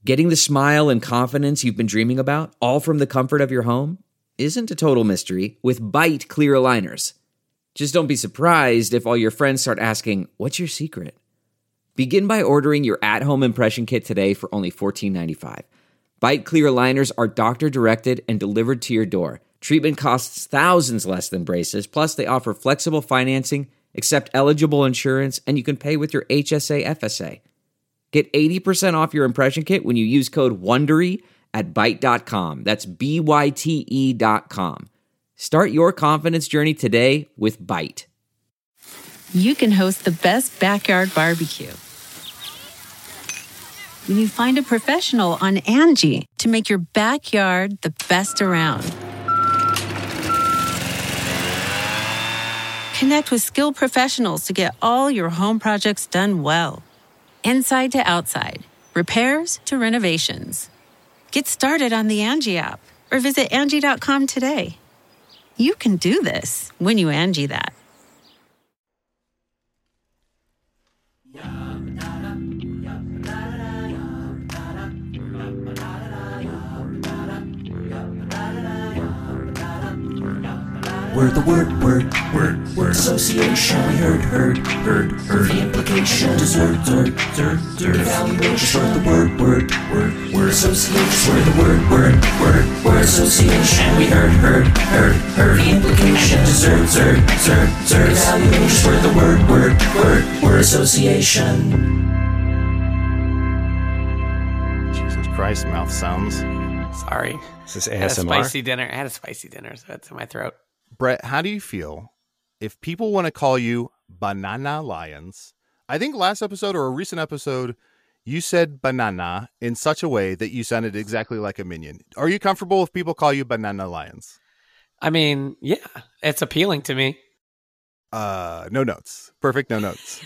Getting the smile and confidence you've been dreaming about, all from the comfort of your home, isn't a total mystery with Byte clear aligners. Just don't be surprised if all your friends start asking, "What's your secret?" Begin by ordering your at-home impression kit today for only $14.95. Byte clear aligners are doctor-directed and delivered to your door. Treatment costs thousands less than braces, plus they offer flexible financing, accept eligible insurance, and you can pay with your HSA FSA. Get 80% off your impression kit when you use code WONDERY at Byte.com. That's BYTE.com. Start your confidence journey today with Byte. You can host the best backyard barbecue when you find a professional on Angie to make your backyard the best around. Connect with skilled professionals to get all your home projects done well. Inside to outside, repairs to renovations. Get started on the Angie app or visit Angie.com today. You can do this when you Angie that. We're the word association. We heard the implication. Dessert, evaluation. We're the word association. We're the word association. We heard the implication. Dessert, evaluation. We're the word association. Jesus Christ, mouth sounds. Sorry. Is this I had a ASMR? spicy dinner, so it's in my throat. Brett, how do you feel if people want to call you Banana Lions? I think last episode or a recent episode, you said banana in such a way that you sounded exactly like a minion. Are you comfortable if people call you Banana Lions? I mean, yeah, it's appealing to me. No notes. Perfect, no notes.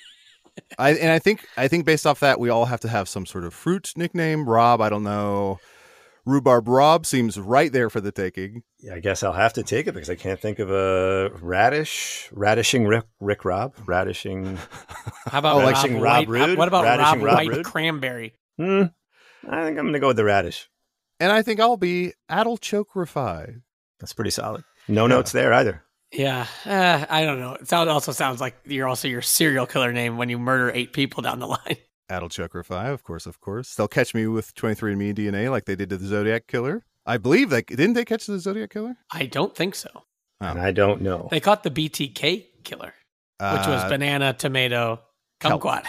I think based off that, we all have to have some sort of fruit nickname. Rob, I don't know. Rhubarb Rob seems right there for the taking. Yeah, I guess I'll have to take it because I can't think of a radishing Rick Rob, radishing. How about radishing Rob Rude? What about radishing Rob White Rude? Cranberry? I think I'm going to go with the radish. And I think I'll be Adel Chokrify. That's pretty solid. No notes there either. Yeah, I don't know. It also sounds like you're also your serial killer name when you murder 8 people down the line. Adel Chokrify, of course. They'll catch me with 23andMe DNA like they did to the Zodiac Killer. I believe didn't they catch the Zodiac Killer? I don't think so. Oh. And I don't know. They caught the BTK killer, which was banana, tomato, kumquat.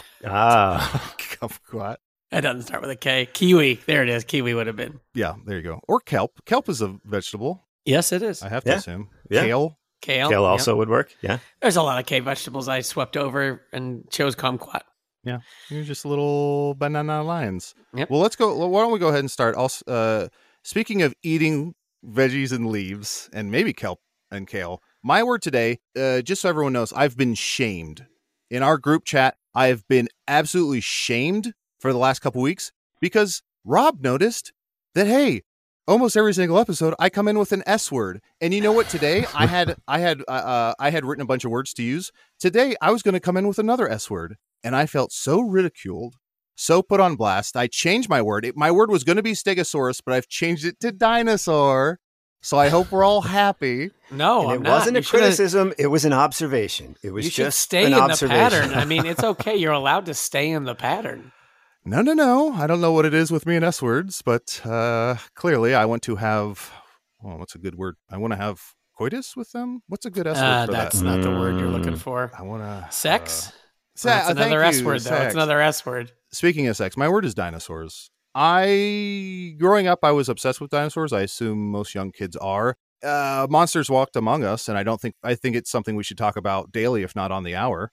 Kumquat. That doesn't start with a K. Kiwi. There it is. Kiwi would have been. Yeah, there you go. Or kelp. Kelp is a vegetable. Yes, it is. I have to assume. Yeah. Kale. Kale also would work. Yeah. There's a lot of K vegetables I swept over and chose kumquat. Yeah, you're just little banana lions. Yep. Well, let's go. Why don't we go ahead and start? Also, speaking of eating veggies and leaves, and maybe kelp and kale, my word today, just so everyone knows, I've been shamed. In our group chat, I have been absolutely shamed for the last couple weeks because Rob noticed that, hey, almost every single episode, I come in with an S word. And you know what? Today, I had written a bunch of words to use. Today, I was going to come in with another S word. And I felt so ridiculed, so put on blast. I changed my word. My word was going to be stegosaurus, but I've changed it to dinosaur. So I hope we're all happy. No, and it wasn't a criticism. It was an observation. It was just stay an in observation. the pattern. I mean, it's okay. You're allowed to stay in the pattern. No. I don't know what it is with me and S words, but clearly I want to have, what's a good word? I want to have coitus with them. What's a good S word for that's that? not the word you're looking for. I want to... Sex? That's another S word, though. It's another S word. Speaking of sex, my word is dinosaurs. Growing up, I was obsessed with dinosaurs. I assume most young kids are. Monsters walked among us, and I think it's something we should talk about daily, if not on the hour.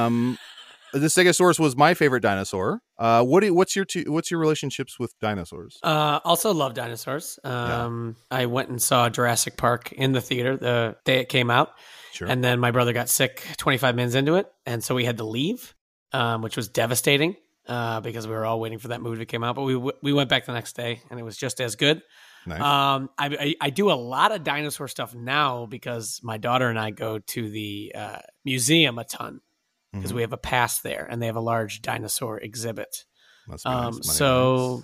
The Stegosaurus was my favorite dinosaur. What's your relationships with dinosaurs? Also love dinosaurs. I went and saw Jurassic Park in the theater the day it came out. Sure. And then my brother got sick 25 minutes into it, and so we had to leave, which was devastating because we were all waiting for that movie to come out. But we went back the next day, and it was just as good. Nice. I do a lot of dinosaur stuff now because my daughter and I go to the museum a ton because we have a pass there, and they have a large dinosaur exhibit. Must be nice. So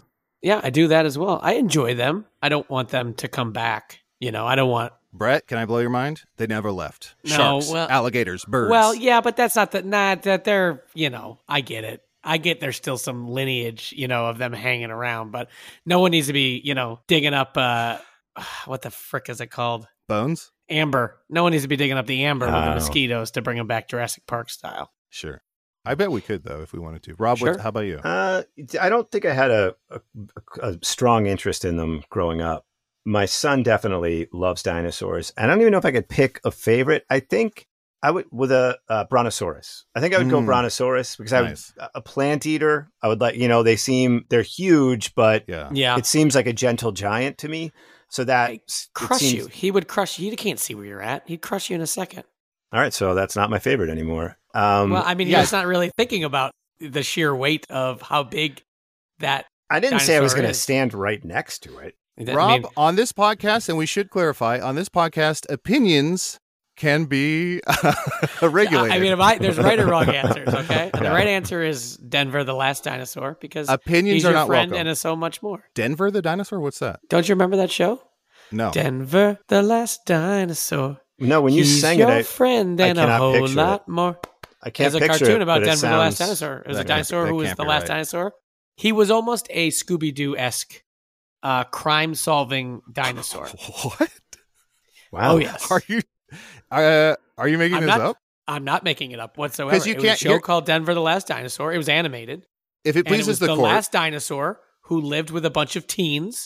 Yeah, I do that as well. I enjoy them. I don't want them to come back. I don't want. Brett, can I blow your mind? They never left. No, Sharks, well- alligators, birds. Well, yeah, but that's not that they're, I get it. I get there's still some lineage, of them hanging around, but no one needs to be, digging up, what the frick is it called? Bones? Amber. No one needs to be digging up the amber with the Oh. mosquitoes to bring them back Jurassic Park style. Sure. I bet we could, though, if we wanted to. Rob, Sure. how about you? I don't think I had a strong interest in them growing up. My son definitely loves dinosaurs. I don't even know if I could pick a favorite. I think I would with a Brontosaurus. I think I would go Brontosaurus because Nice. a plant eater. I would like, they're huge, but Yeah. Yeah. it seems like a gentle giant to me. So that it Crush seems- you. He would crush you. You can't see where you're at. He'd crush you in a second. All right, so that's not my favorite anymore. Well, I mean, yeah. you're just not really thinking about the sheer weight of how big that. I didn't say I was dinosaur going to is. stand right next to it. Rob, on this podcast, and we should clarify, on this podcast, opinions can be regulated. I mean, there's right or wrong answers, okay? And the right answer is Denver, the last dinosaur, because Opinions he's are your not friend welcome. and is so much more. Denver the dinosaur? What's that? Don't you remember that show? No. Denver, the last dinosaur. No, when you He's sang your it, friend I and a cannot whole picture lot it. more. I can't There's a picture cartoon it, about but it Denver, the last sounds- dinosaur. It was a that dinosaur who was can't the be last right. dinosaur. He was almost a Scooby-Doo-esque crime-solving dinosaur. What? Wow. Oh, yes. Are you making I'm this not- up? I'm not making it up whatsoever. 'Cause you It was a can't- show you're- called Denver, the Last Dinosaur. It was animated. If it And it pleases was the the court, last dinosaur who lived with a bunch of teens.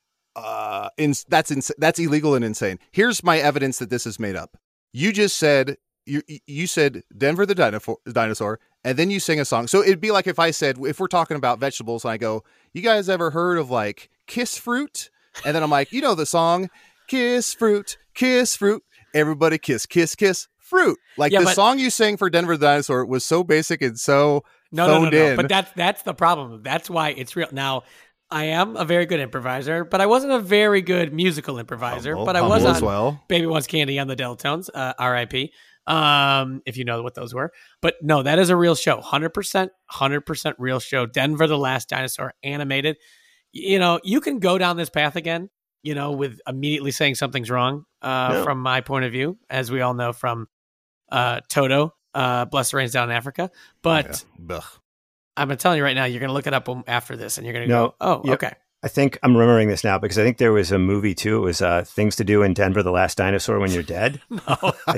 that's illegal and insane. Here's my evidence that this is made up. You just said you said Denver the dinosaur, and then you sing a song. So it'd be like if I said, if we're talking about vegetables, and I go, "You guys ever heard of like kiss fruit?" And then I'm like, the song "Kiss Fruit, Kiss Fruit, Everybody Kiss, Kiss, Kiss Fruit." Like Yeah, the but- song you sang for Denver the dinosaur was so basic and so No. phoned in. But that's the problem. That's why it's real. Now, I am a very good improviser, but I wasn't a very good musical improviser. Humble- but I was humble on as well. Baby Wants Candy on the Deltones, R.I.P. If you know what those were. But no, that is a real show. 100% real show. Denver, the Last Dinosaur, animated. You can go down this path again, with immediately saying something's wrong from my point of view, as we all know from Toto, Bless the Rains Down in Africa. But Ugh. I'm telling you right now, you're going to look it up after this, and you're going to No. go, oh, Yep. okay. I think I'm remembering this now because I think there was a movie too. It was Things to Do in Denver, the Last Dinosaur When You're Dead. I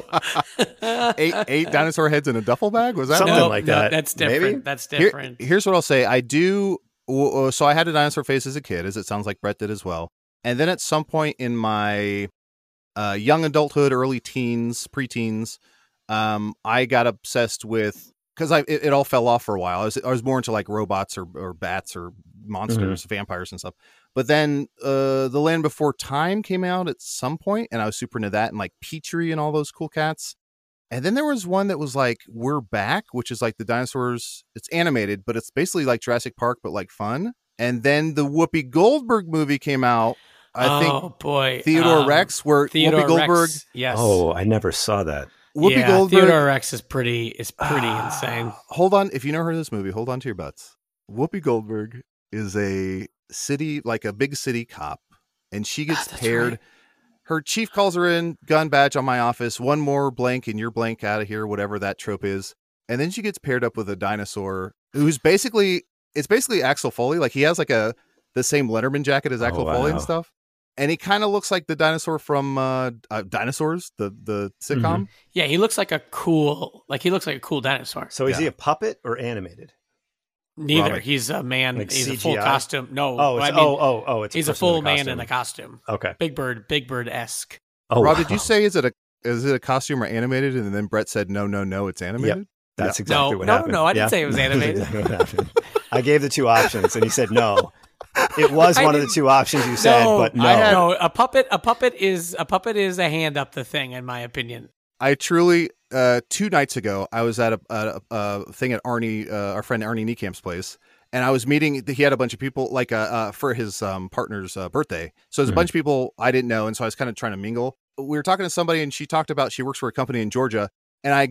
think. Eight dinosaur heads in a duffel bag? Was that Something one? like that. That's different. Maybe? That's different. Here's what I'll say. I do. So I had a dinosaur face as a kid, as it sounds like Brett did as well. And then at some point in my young adulthood, early teens, preteens, I got obsessed with, because it all fell off for a while. I was more into like robots or bats or monsters, vampires and stuff. But then The Land Before Time came out at some point, and I was super into that, and like Petrie and all those cool cats. And then there was one that was like We're Back, which is like the dinosaurs. It's animated, but it's basically like Jurassic Park, but like fun. And then the Whoopi Goldberg movie came out. I think boy, Theodore Rex, where Theodore Whoopi Goldberg, Rex, yes. Oh, I never saw that. Whoopi yeah, Goldberg. Theodore Rex is pretty insane. Hold on, if you never heard of this movie, hold on to your butts. Whoopi Goldberg is a big city cop, and she gets That's paired. right. Her chief calls her in, gun badge on my office, one more blank and you're blank out of here, whatever that trope is. And then she gets paired up with a dinosaur who's basically Axel Foley. Like he has like the same Letterman jacket as Axel Foley and wow. stuff. And he kind of looks like the dinosaur from Dinosaurs, the sitcom. Yeah, he looks like a cool dinosaur. So is Yeah. he a puppet or animated? Neither. Robert. He's a man. Like He's a full CGI? costume. No, Oh, I it's, mean, it's he's a person full in man costume. in a costume. Okay. Big Bird esque. Oh, Rob, wow. did you say is it a costume or animated? And then Brett said no, it's animated. That's Yeah. exactly No, what no, happened. no, I didn't Yeah. say it was animated. That's exactly what happened. I gave the two options, and he said no. It was I one of the didn't- two options you said, but no. No, a puppet is a hand up the thing, in my opinion. I truly 2 nights ago I was at a thing at Arnie, our friend Arnie Niecamp's place, and I was meeting. He had a bunch of people like for his partner's birthday. So there's a bunch of people I didn't know, and so I was kind of trying to mingle. We were talking to somebody, and she talked about she works for a company in Georgia, and I go,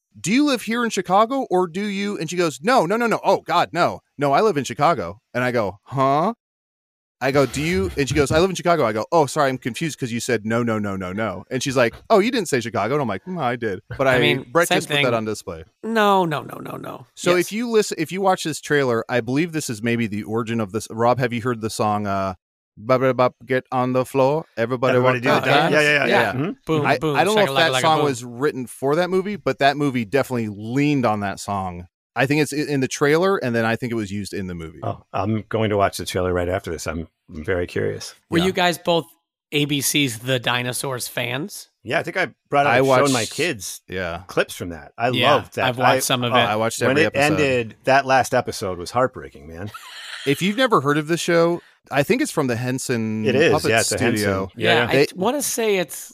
do you live here in Chicago or do you? And she goes, no. Oh God, no. I live in Chicago. And I go, huh? I go, do you? And she goes, I live in Chicago. I go, oh, sorry, I'm confused because you said no. And she's like, oh, you didn't say Chicago. And I'm like, I did. But I mean, Brett just put that on display. No. So if you watch this trailer, I believe this is maybe the origin of this. Rob, have you heard the song, get on the floor? Everybody do dance? that. Yeah. Mm-hmm. Boom, I boom. don't know if that song boom. was written for that movie, but that movie definitely leaned on that song. I think it's in the trailer, and then I think it was used in the movie. Oh, I'm going to watch the trailer right after this. I'm very curious. Were you guys both ABC's The Dinosaurs fans? Yeah, I think I brought up showing my kids clips from that. I loved that. I've watched some of it. I watched every episode. When it ended, that last episode was heartbreaking, man. If you've never heard of the show, I think it's from the Henson Puppet Studio. I want to say it's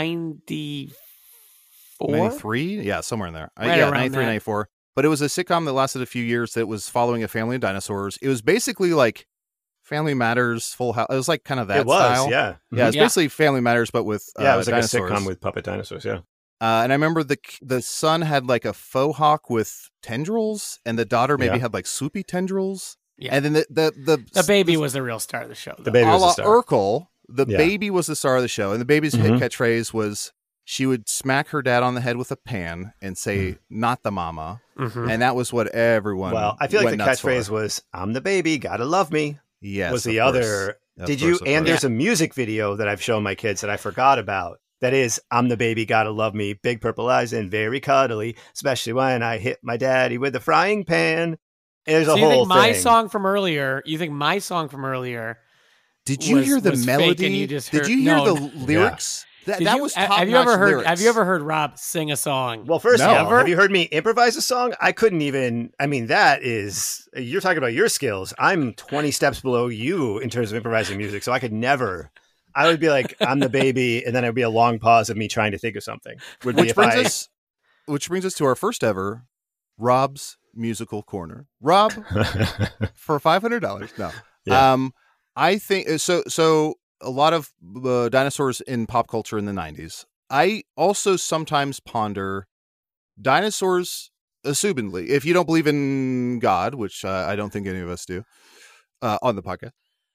94? 93? Yeah, somewhere in there. Right 93, 94. But it was a sitcom that lasted a few years that was following a family of dinosaurs. It was basically like Family Matters, Full House. It was like kind of that style. Yeah. Yeah, it's basically Family Matters, but with it was like dinosaurs. a sitcom with puppet dinosaurs, yeah. And I remember the son had like a faux hawk with tendrils, and the daughter maybe had like swoopy tendrils. Yeah. And then the baby was the real star of the show. The baby was the star. Urkel, baby was the star of the show, and the baby's catchphrase was she would smack her dad on the head with a pan and say, "Not the mama," and that was what everyone. Well, I feel like the catchphrase was, "I'm the baby, gotta love me." Yes, was the other. Did you? And there's a music video that I've shown my kids that I forgot about. That is, "I'm the baby, gotta love me, big purple eyes and very cuddly, especially when I hit my daddy with a frying pan." There's a whole thing. You think my song from earlier? Did you hear the melody? And you just heard, did you hear the lyrics? That was top-notch lyrics. Have you ever heard Rob sing a song? Well, first of all, have you heard me improvise a song? I couldn't even. I mean, that is. You're talking about your skills. I'm 20 steps below you in terms of improvising music, so I could never. I would be like, "I'm the baby," and then it would be a long pause of me trying to think of something. Which brings us to our first ever Rob's Musical Corner. Rob, for $500. No, I think so. So a lot of dinosaurs in pop culture in the 90s. I also sometimes ponder dinosaurs, assumedly, if you don't believe in God, which I don't think any of us do on the podcast.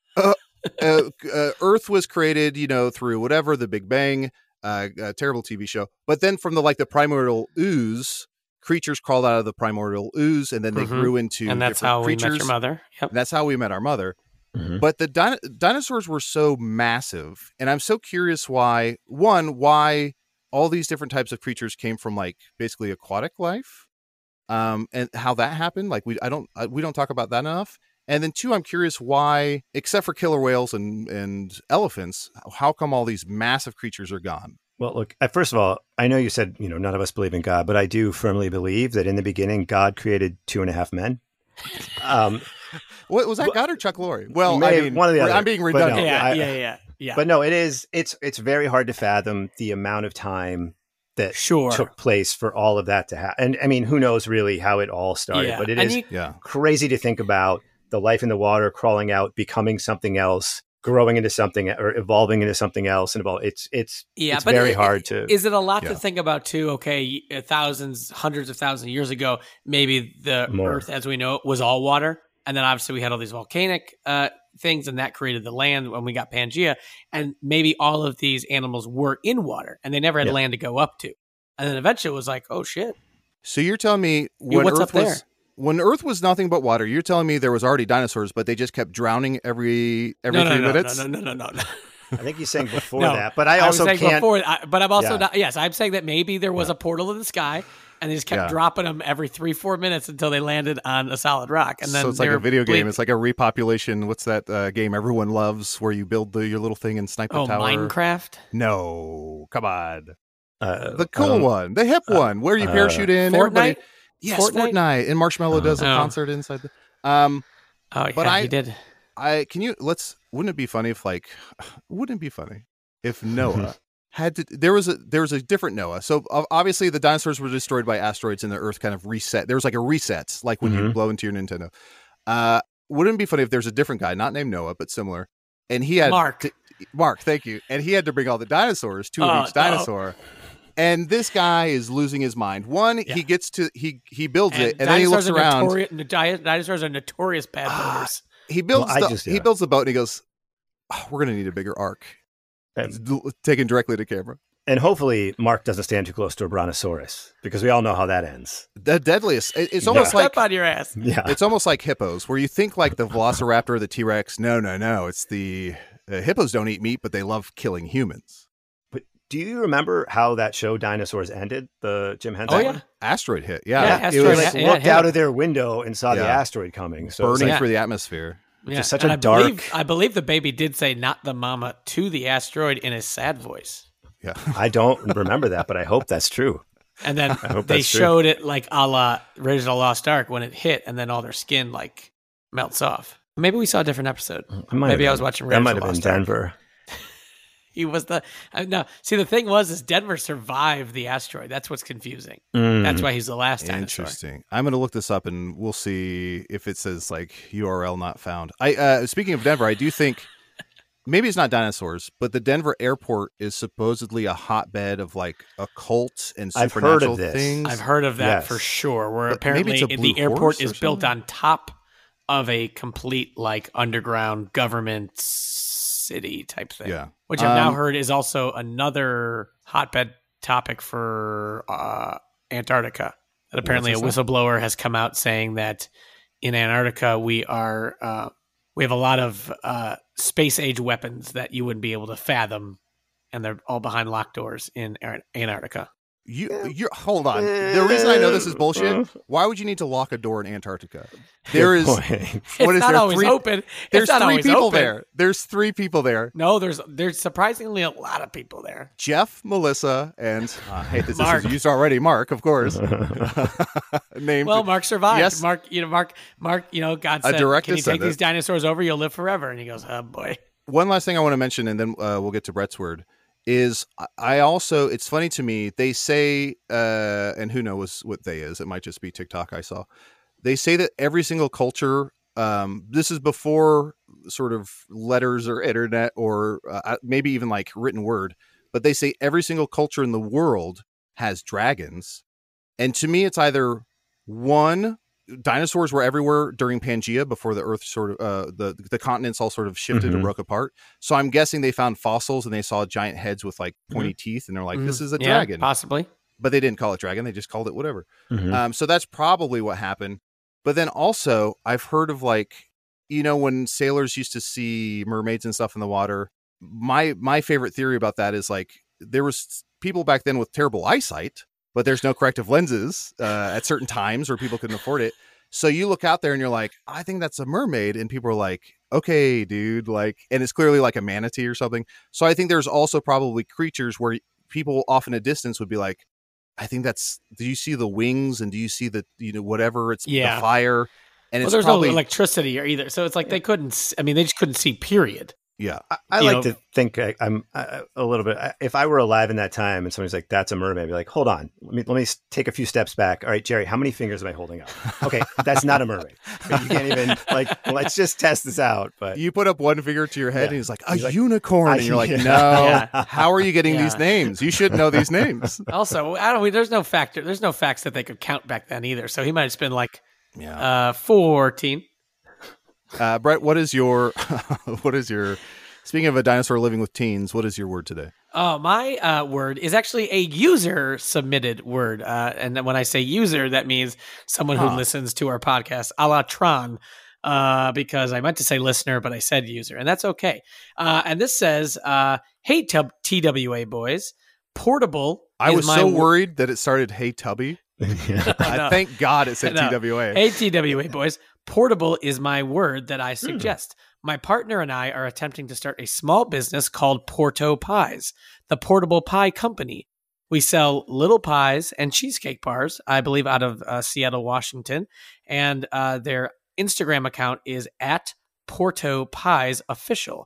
Earth was created, through whatever, the Big Bang, a terrible TV show. But then from the primordial ooze, creatures crawled out of the primordial ooze, and then they grew into and that's different how creatures. We met your mother. Yep. That's how we met our mother. But the dinosaurs were so massive, and I'm so curious why all these different types of creatures came from basically aquatic life, and how that happened. We don't talk about that enough. And then two, I'm curious why, except for killer whales and elephants, how come all these massive creatures are gone? Well, look, first of all, I know you said, none of us believe in God, but I do firmly believe that in the beginning, God created 2.5 men. What was that, God or Chuck Lorre? Well, one of the other. I'm being redundant. Yeah. But no, it's very hard to fathom the amount of time that took place for all of that to happen. And I mean, who knows really how it all started, but it is crazy to think about the life in the water, crawling out, becoming something else, growing into something, or evolving into something else. And it's very hard to. Is it a lot to think about too? Okay, hundreds of thousands of years ago, maybe the Earth as we know it was all water. And then obviously we had all these volcanic things, and that created the land when we got Pangea. And maybe all of these animals were in water, and they never had land to go up to. And then eventually it was like, oh shit. So you're telling me when Earth was nothing but water, you're telling me there was already dinosaurs, but they just kept drowning every 3 minutes? No. I think he's saying before that, but I also can't. But I'm also not. Yes, I'm saying that maybe there was a portal in the sky, and they just kept dropping them every 3-4 minutes until they landed on a solid rock. And then so it's like a video game. It's like a repopulation. What's that game everyone loves where you build your little thing and snipe the tower? Minecraft? No, come on. The cool one, the hip one, where you parachute in. Fortnite? Yes, Fortnite. And Marshmallow does a concert inside the. He did. Wouldn't it be funny if Noah had to? There was a different Noah. So obviously the dinosaurs were destroyed by asteroids, and the Earth kind of reset. There was like a reset, like when you blow into your Nintendo. Wouldn't it be funny if there's a different guy, not named Noah, but similar, and he had Mark. Mark, thank you. And he had to bring all the dinosaurs to each dinosaur. And this guy is losing his mind. One, he gets to he builds it, and then he looks dinosaurs are around. Dinosaurs are notorious bad builders. He builds he builds the boat, and he goes, "We're going to need a bigger arc." Taken directly to camera. And hopefully Mark doesn't stand too close to a brontosaurus, because we all know how that ends. The deadliest. It's almost like step on your ass. Yeah. It's almost like hippos, where you think like the Velociraptor or the T-Rex. No. It's the hippos don't eat meat, but they love killing humans. But do you remember how that show Dinosaurs ended? The Jim Henson one? Asteroid hit. It was looked out of their window and saw the asteroid coming. So burning through the atmosphere. Just such a dark. I believe the baby did say "not the mama" to the asteroid in a sad voice. Yeah, I don't remember that, but I hope that's true. And then they showed it like a la Original Lost Ark when it hit, and then all their skin like melts off. Maybe we saw a different episode. Maybe I was watching That Original might have Lost been Ark. Denver. He was the no. See, the thing is Denver survived the asteroid. That's what's confusing. That's why he's the last dinosaur. Interesting. I'm going to look this up, and we'll see if it says like URL not found. Speaking of Denver, I do think maybe it's not dinosaurs, but the Denver airport is supposedly a hotbed of like occult and supernatural things. I've heard of that for sure. Where But apparently maybe it's a blue the airport horse or is built something? on top of a complete like underground government city type thing. Yeah. Which I've now heard is also another hotbed topic for Antarctica. That apparently a whistleblower has come out saying that in Antarctica we have a lot of space age weapons that you wouldn't be able to fathom, and they're all behind locked doors in Antarctica. You hold on. The reason I know this is bullshit. Why would you need to lock a door in Antarctica? There is point. what It's is not there always three? open. There's It's not three always people open. there. There's 3 people there. No, there's surprisingly a lot of people there. Jeff, Melissa, and I hate that Mark. this is used already. Mark, of course. Named Well, Mark survived. Yes. Mark, God said, direct "Can you take descendant. these dinosaurs over? You'll live forever." And he goes, "Oh boy." One last thing I want to mention, and then we'll get to Brett's word, is I also, it's funny to me, they say, and who knows what they is, it might just be TikTok I saw. They say that every single culture, this is before sort of letters or internet or maybe even like written word, but they say every single culture in the world has dragons. And to me, it's either one, dinosaurs were everywhere during Pangea before the Earth sort of the continents all sort of shifted and broke apart. So I'm guessing they found fossils and they saw giant heads with like pointy teeth, and they're like, "This is a dragon." Possibly. But they didn't call it dragon; they just called it whatever. Mhm. So that's probably what happened. But then also, I've heard of like, when sailors used to see mermaids and stuff in the water. My favorite theory about that is like there was people back then with terrible eyesight, but there's no corrective lenses at certain times where people couldn't afford it. So you look out there and you're like, I think that's a mermaid. And people are like, okay, dude, like, and it's clearly like a manatee or something. So I think there's also probably creatures where people off in a distance would be like, I think do you see the wings? And do you see the, whatever it's the fire? And it's There's probably no electricity or either. So it's like they couldn't, they just couldn't see, period. Yeah. I like to think I'm a little bit, if I were alive in that time and somebody's like, that's a mermaid, I'd be like, hold on, let me take a few steps back. All right, Jerry, how many fingers am I holding up? Okay, that's not a mermaid. But you can't even, let's just test this out. But you put up one finger to your head and he's like, unicorn. And you're like, no, how are you getting these names? You should know these names. Also, there's no facts that they could count back then either. So he might have just been like, 14. Brett, what is your speaking of a dinosaur living with teens, what is your word today? Oh, my word is actually a user submitted word. And then when I say user, that means someone who listens to our podcast, a la Tron, because I meant to say listener, but I said user, and that's okay. And this says, hey, TWA boys, portable. I was so worried that it started, hey, Tubby. Thank God it said TWA. Hey, TWA boys. Portable is my word that I suggest. My partner and I are attempting to start a small business called Porto Pies, the Portable Pie Company. We sell little pies and cheesecake bars, I believe out of Seattle, Washington. And their Instagram account is at Porto Pies Official,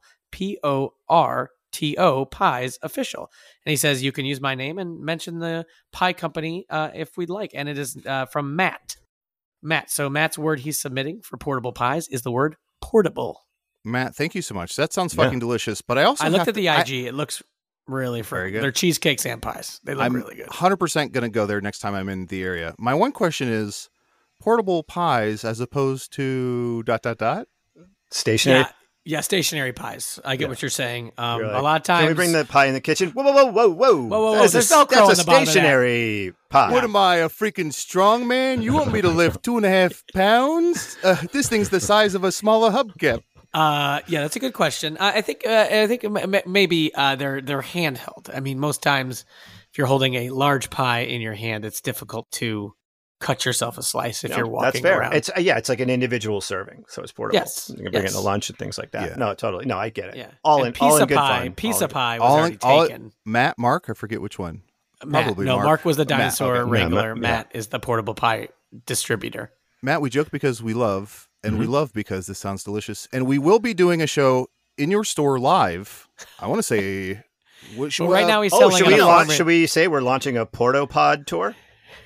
PORTO Pies Official. And he says you can use my name and mention the pie company if we'd like. And it is from Matt. So Matt's word he's submitting for portable pies is the word portable. Matt, thank you so much. That sounds fucking delicious. But I also looked at the IG. It looks Really Very fruity. good. They're cheesecakes and pies. They look I'm really good. 100% going to go there next time I'm in the area. My one question is portable pies as opposed to ... Stationary. Yeah, stationary pies. I get what you're saying. You're A like, lot of times. Can we bring the pie in the kitchen? Whoa, whoa, whoa, whoa, whoa. Whoa, That is there's Velcro that's on a the bottom of that. stationary pie. What am I, a freaking strong man? You want me to lift 2.5 pounds? This thing's the size of a smaller hubcap. Yeah, that's a good question. I think maybe they're handheld. I mean, most times if you're holding a large pie in your hand, it's difficult to cut yourself a slice if you're walking that's fair. around. It's like an individual serving, so it's portable. Yes, You can bring it in a lunch and things like that. Yeah. No, totally. No, I get it. Yeah, All and in good fun. Pizza pie was All already in- all- taken. Matt, Mark, I forget which one. Matt, Probably no, Mark. Mark was the Matt, dinosaur okay. wrangler. Yeah, Matt is the portable pie distributor. Matt, we joke because we love, and we love because this sounds delicious. And we will be doing a show in your store live. I want to say... Well, right now he's Oh, selling should an we apartment. should we say we're launching a Porto Pod tour?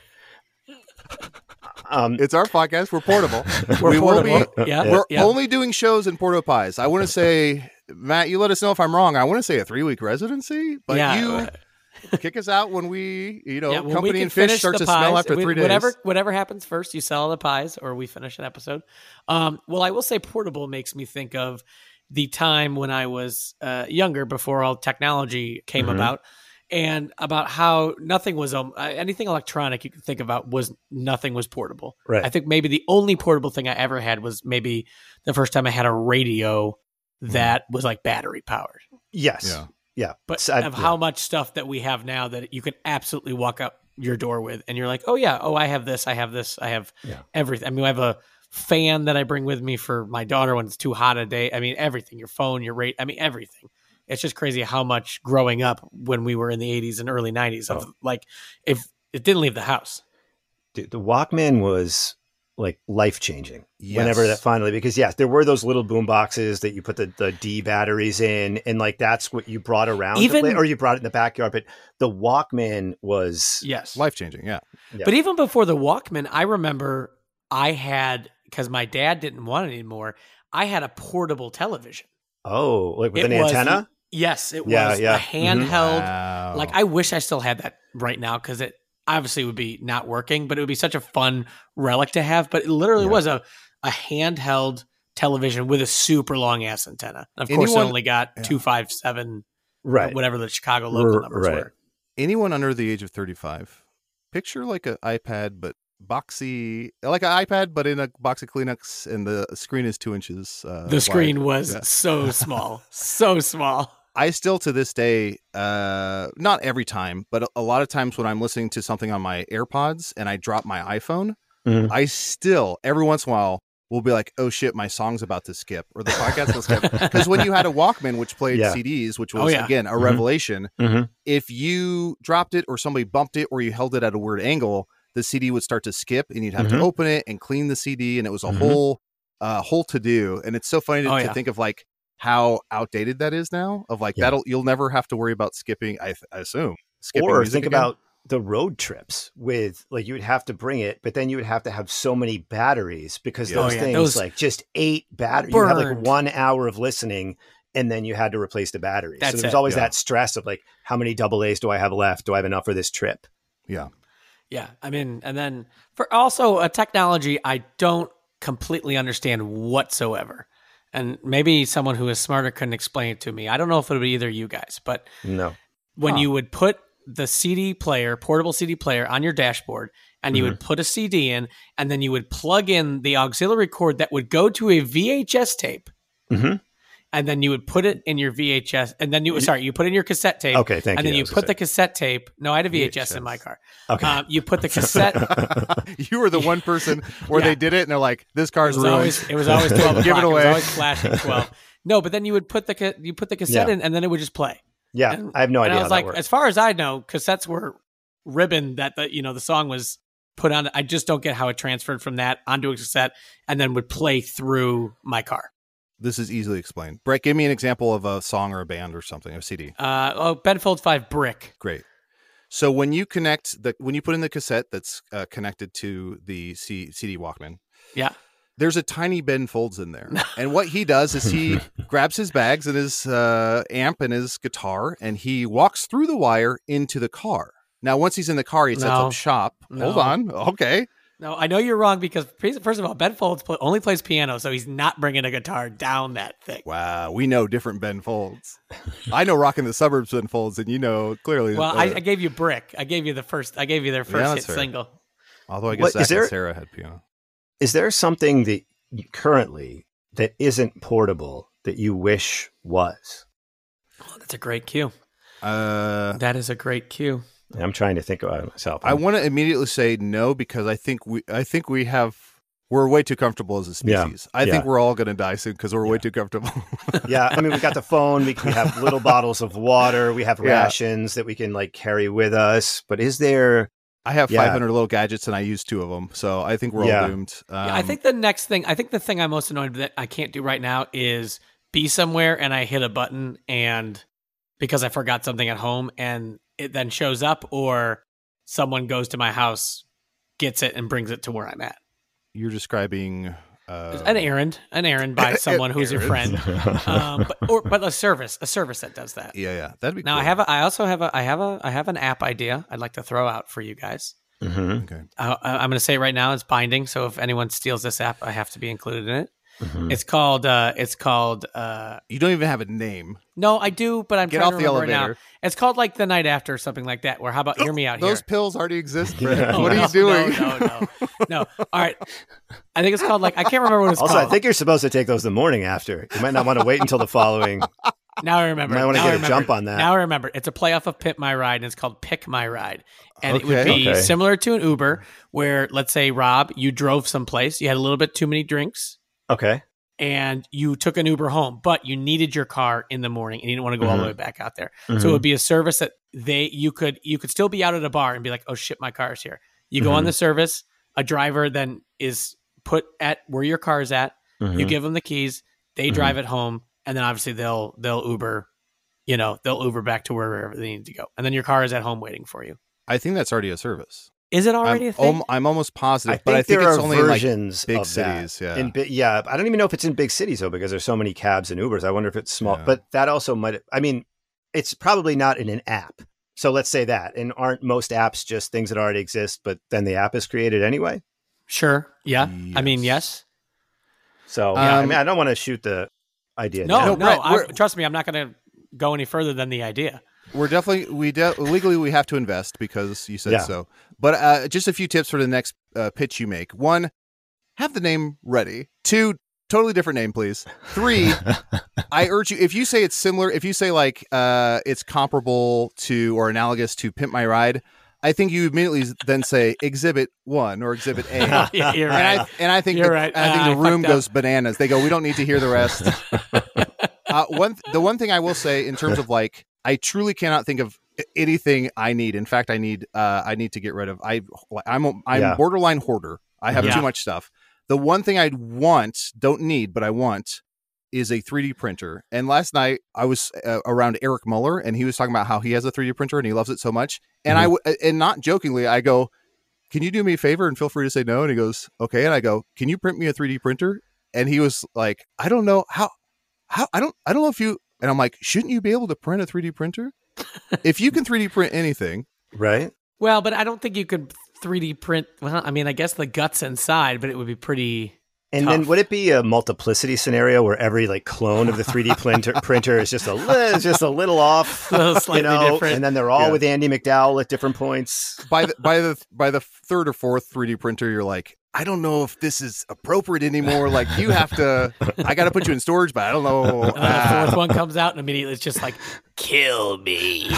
It's our podcast. We're portable. we portable. will be. Yeah, We're yeah. only doing shows in Porto Pies. I want to say, Matt, you let us know if I'm wrong. I want to say a 3-week residency, but you kick us out when we, when Company we can and Fish finish start the to smell pies, after 3 days. Whatever happens first, you sell the pies or we finish an episode. Well, I will say portable makes me think of the time when I was younger, before all technology came about, and about how nothing was anything electronic you could think about nothing was portable. Right. I think maybe the only portable thing I ever had was maybe the first time I had a radio that was like battery powered. Yes. Yeah. Yeah. But So how much stuff that we have now that you can absolutely walk out your door with, and you're like, oh yeah, I have this, I have everything. I mean, I have a fan that I bring with me for my daughter when it's too hot a day. I mean, everything, your phone, your rate. I mean, everything. It's just crazy how much growing up when we were in the 80s and early 90s of like, if it didn't leave the house. Dude, the Walkman was like life changing Yes. whenever that finally, because yes, there were those little boom boxes that you put the D batteries in, and like that's what you brought around, Even- to play, or you brought it in the backyard. But the Walkman was Yes. Life-changing, yeah. Yeah. But even before the Walkman, I remember I had, because my dad didn't want it anymore, I had a portable television. like with It an was- antenna. Yes, it Yeah, was yeah. a handheld. Wow. Like, I wish I still had that right now, because it obviously would be not working, but it would be such a fun relic to have. But it literally was a handheld television with a super long ass antenna. And of course, it Anyone- only got 257, Right. whatever the Chicago local numbers right. were. Anyone under the age of 35, picture like an iPad, but boxy, like an iPad, but in a box of Kleenex, and the screen is 2 inches. The screen wide. was Yeah. so small, so small. I still to this day, not every time, but a lot of times when I'm listening to something on my AirPods and I drop my iPhone, Mhm. I still, every once in a while, will be like, oh shit, my song's about to skip, or the podcast will skip. Because when you had a Walkman, which played Yeah. CDs, which was, yeah. again, a revelation, Mhm. if you dropped it or somebody bumped it or you held it at a weird angle, the CD would start to skip and you'd have to open it and clean the CD. And it was a whole to do. And it's so funny to think of like how outdated that is now, of like you'll never have to worry about skipping, I assume. Skipping Or music think again. about the road trips with, like, you would have to bring it, but then you would have to have so many batteries, because those things, those like just 8 batteries, you have like burned. 1 hour of listening, and then you had to replace the batteries. That's So there's it. always that stress of like, how many AA's do I have left? Do I have enough for this trip? Yeah. Yeah, I mean, and then for also a technology I don't completely understand whatsoever. And maybe someone who is smarter couldn't explain it to me. I don't know if it would be either you guys, but No. when you would put the CD player, portable CD player, on your dashboard, and you would put a CD in, and then you would plug in the auxiliary cord that would go to a VHS tape, and then you would put it in your VHS, and then you put in your cassette tape. Okay, thank and you. then I you was put gonna the say. cassette tape. No, I had a VHS in my car. Okay. You put the cassette. You were the one person where they did it and they're like, this car's It ruined. was always 12 o'clock. Give it away. It was always flashing 12. No, but then you would put the cassette Yeah. in, and then it would just play. Yeah, And- I have no and idea I how was that like, works. as far as I know, cassettes were ribbon that the song was put on. I just don't get how it transferred from that onto a cassette and then would play through my car. This is easily explained. Brett, give me an example of a song or a band or something, a CD. Ben Folds 5 Brick. Great. So when you when you put in the cassette that's connected to the CD Walkman, Yeah. There's a tiny Ben Folds in there. And what he does is he grabs his bags and his amp and his guitar, and he walks through the wire into the car. Now, once he's in the car, he sets up shop. Hold on. Okay. No, I know you're wrong because, first of all, Ben Folds only plays piano, so he's not bringing a guitar down that thing. Wow, we know different Ben Folds. I know Rockin' the Suburbs Ben Folds, and you know clearly. Well, I gave you Brick. I gave you their first hit single. Although I guess Zach and Sarah had piano. Is there something that currently that isn't portable that you wish was? Oh, that's a great cue. That is a great cue. I'm trying to think about it myself. I want to immediately say no because I think we're way too comfortable as a species. I think we're all going to die soon because we're way too comfortable. Yeah, I mean, we got the phone. We have little bottles of water. We have rations that we can like carry with us. But is there? I have 500 little gadgets and I use 2 of them, so I think we're all doomed. I think the thing I'm most annoyed that I can't do right now is be somewhere and I hit a button and because I forgot something at home and it then shows up, or someone goes to my house, gets it, and brings it to where I'm at. You're describing an errand by someone who's your friend, but a service that does that. Yeah, that'd be. Now cool. I have an app idea I'd like to throw out for you guys. Mm-hmm. Okay, I'm going to say it right now, it's binding. So if anyone steals this app, I have to be included in it. Mm-hmm. It's called. You don't even have a name. No, I do, but I'm Get trying off to the remember elevator. It now. It's called like The Night After or something like that. Or how about Hear Me Out Those Here? pills already exist. No, What are you doing? No. All right. I think it's called I can't remember what it's also, called. I think you're supposed to take those the morning after. You might not want to wait until the following. Now I remember. You might want to get a jump on that. Now I remember. It's a playoff of Pimp My Ride, and it's called Pick My Ride. And it would be similar to an Uber, where let's say, Rob, you drove someplace, you had a little bit too many drinks. Okay. And you took an Uber home, but you needed your car in the morning and you didn't want to go all the way back out there. Mm-hmm. So it would be a service that you could still be out at a bar and be like, oh shit, my car's here. You go on the service, a driver then is put at where your car's at. Mm-hmm. You give them the keys, they drive it home, and then obviously they'll Uber, they'll Uber back to wherever they need to go. And then your car is at home waiting for you. I think that's already a service. Is it already a thing? I'm almost positive, but I think it's there only are in like versions big of cities. that. Yeah, I don't even know if it's in big cities though, because there's so many cabs and Ubers. I wonder if it's small, Yeah. but that also might. I mean, it's probably not in an app. So let's say that, and aren't most apps just things that already exist, but then the app is created anyway? Sure. Yeah. Yes. I mean, yes. So I mean, I don't want to shoot the idea. No, down. trust me, I'm not going to go any further than the idea. We're definitely legally we have to invest because you said Yeah. so. But just a few tips for the next pitch you make. 1, have the name ready. 2, totally different name, please. 3, I urge you, if you say it's similar, if you say like it's comparable to or analogous to Pimp My Ride, I think you immediately then say Exhibit 1 or Exhibit A. Yeah, you're right. And I think You're right. I think I the room fucked up. goes bananas. They go, we don't need to hear the rest. The one thing I will say in terms of like, I truly cannot think of anything I need. In fact, I need to get rid of. I'm borderline hoarder. I have too much stuff. The one thing I don't need, but I want, is a 3D printer. And last night I was around Eric Muller, and he was talking about how he has a 3D printer and he loves it so much. And and not jokingly, I go, "Can you do me a favor?" And feel free to say no. And he goes, "Okay." And I go, "Can you print me a 3D printer?" And he was like, "I don't know how I don't know if you." And I'm like, "Shouldn't you be able to print a 3D printer? If you can 3D print anything, Right? Well, but I don't think you could 3D print. Well, I mean, I guess the guts inside, but it would be pretty. And tough. then would it be a multiplicity scenario where every like clone of the 3D printer is just a little off, A little slightly different. and then they're all with Andy McDowell at different points? by the third or fourth 3D printer, you're like, I don't know if this is appropriate anymore. Like you have to, I got to put you in storage, but I don't know. And then the fourth one comes out, and immediately it's just like, kill me.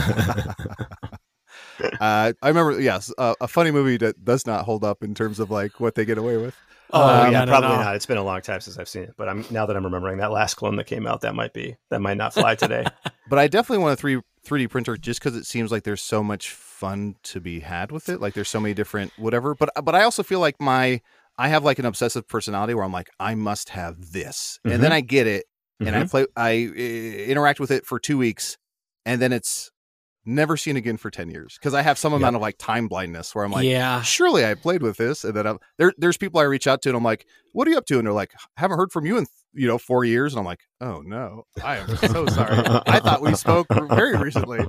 I remember, yes, a funny movie that does not hold up in terms of like what they get away with. Yeah, no, probably no. not. It's been a long time since I've seen it, but now that I'm remembering that last clone that came out, that might not fly today. But I definitely want a 3D printer just because it seems like there's so much fun to be had with it. Like there's so many different whatever. But I also feel like I have like an obsessive personality where I'm like, I must have this, and then I get it, and I interact with it for 2 weeks, and then it's never seen again for 10 years. Because I have some amount of like time blindness where I'm like, Yeah. surely I played with this. And then there's people I reach out to and I'm like, what are you up to? And they're like, haven't heard from you in 4 years. And I'm like, oh no, I am so sorry. I thought we spoke very recently.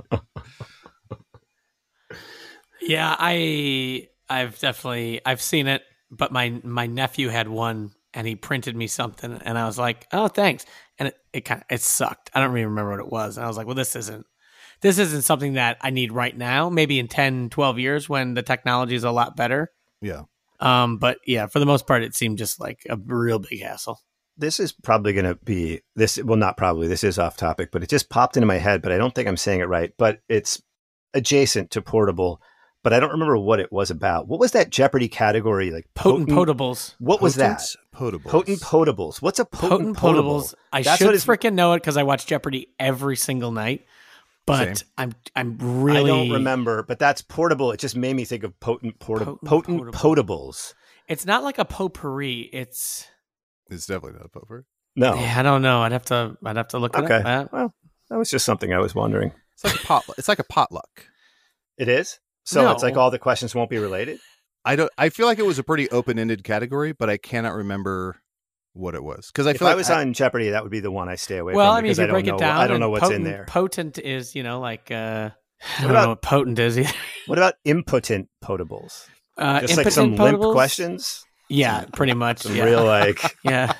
Yeah, I've seen it, but my nephew had one and he printed me something and I was like, oh, thanks. And it sucked. I don't even remember what it was. And I was like, well, this isn't something that I need right now. Maybe in 10, 12 years when the technology is a lot better. Yeah. But yeah, for the most part, it seemed just like a real big hassle. This is probably going to be this. Well, not probably. This is off topic, but it just popped into my head, but I don't think I'm saying it right, but it's adjacent to portable, but I don't remember what it was about. What was that Jeopardy category? Like potent potables. What was that? Potables. Potent potables. What's a potent potable? Potables. I should freaking know it because I watch Jeopardy every single night. But Same. I'm really I don't remember, but that's portable. It just made me think of potent potables. It's not like a potpourri. It's definitely not a potpourri. No. Yeah, I don't know. I'd have to look it Okay. up. Well, that was just something I was wondering. It's like a potluck. It is? So No. it's like all the questions won't be related? I feel like it was a pretty open-ended category, but I cannot remember what it was. Because I If feel I like was on Jeopardy, that would be the one I stay away Well, from. I mean, if you break it down, I don't know and what's in there. Potent is, like I don't about- know what potent is either. What about impotent potables? Just like Impotent some limp potables? questions? Yeah, pretty much. Some Yeah. real like Yeah.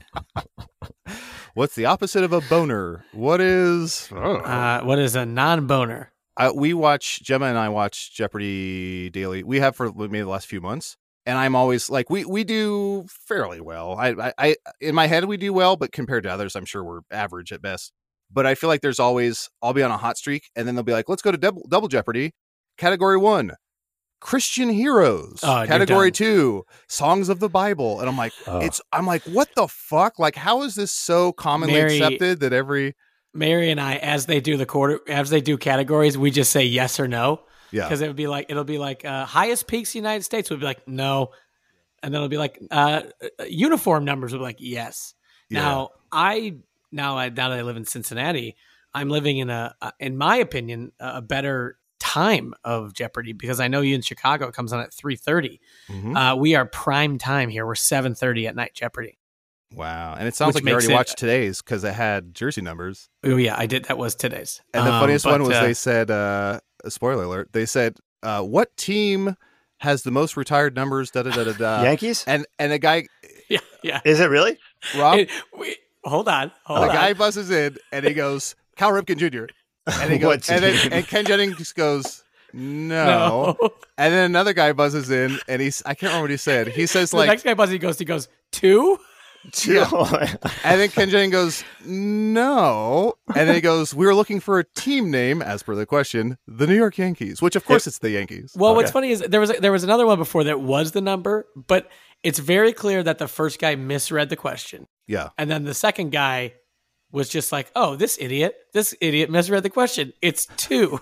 what's the opposite of a boner? What is? What is a non-boner? Gemma and I watch Jeopardy daily. We have for maybe the last few months. And I'm always like, we do fairly well. I in my head, we do well, but compared to others, I'm sure we're average at best. But I feel like there's always, I'll be on a hot streak and then they'll be like, let's go to Double Jeopardy. Category 1, Christian heroes. Oh, Category you're done. 2, songs of the Bible. And I'm like, I'm like, what the fuck? Like, how is this so commonly accepted that Mary and I, as they do categories, we just say yes or no. Yeah. Because it'll be like highest peaks in the United States would be like no. And then it'll be like uniform numbers would be like yes. Yeah. Now that I live in Cincinnati, I'm living in my opinion, a better time of Jeopardy because I know you in Chicago, it comes on at 3:30. Mhm. We are prime time here. We're 7:30 at night Jeopardy. Wow. And it sounds Which like you makes already it- watched today's because it had jersey numbers. Oh yeah, I did. That was today's. And the funniest one was but, they said, spoiler alert, they said, what team has the most retired numbers, da-da-da-da-da. Yankees? And a guy, yeah. Is it really? Rob, Hold on. the guy buzzes in and he goes, Cal Ripken Jr. And he What goes, and team? Ken Jennings goes, no. And then another guy buzzes in and I can't remember what he said. He says The like, next guy buzzes. He goes 2. yeah. And then Ken Jennings goes, no. And then he goes, we were looking for a team name, as per the question, the New York Yankees, which of course it's the Yankees. Well, what's funny is there was another one before that was the number, but it's very clear that the first guy misread the question. Yeah. And then the second guy was just like, oh, this idiot misread the question. It's 2.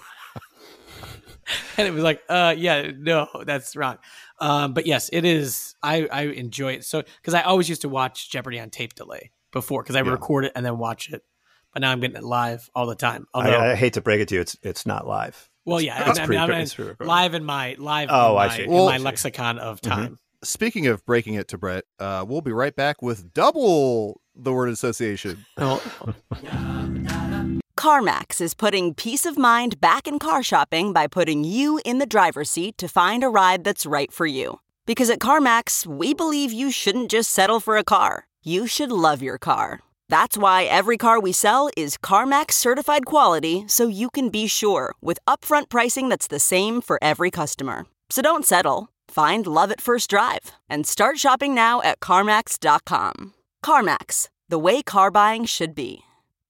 And it was like, yeah, no, that's wrong. But yes, it is. I enjoy it. So, because I always used to watch Jeopardy on tape delay before, because I would record it and then watch it. But now I'm getting it live all the time. Although, I hate to break it to you, it's not live. well, yeah, It's I pre-recorded. mean, live in my I see. in Well, my lexicon of time. Speaking of breaking it to Brett, we'll be right back with double the word association. Oh, CarMax is putting peace of mind back in car shopping by putting you in the driver's seat to find a ride that's right for you. Because at CarMax, we believe you shouldn't just settle for a car. You should love your car. That's why every car we sell is CarMax certified quality, so you can be sure with upfront pricing that's the same for every customer. So don't settle. Find love at first drive and start shopping now at CarMax.com. CarMax, the way car buying should be.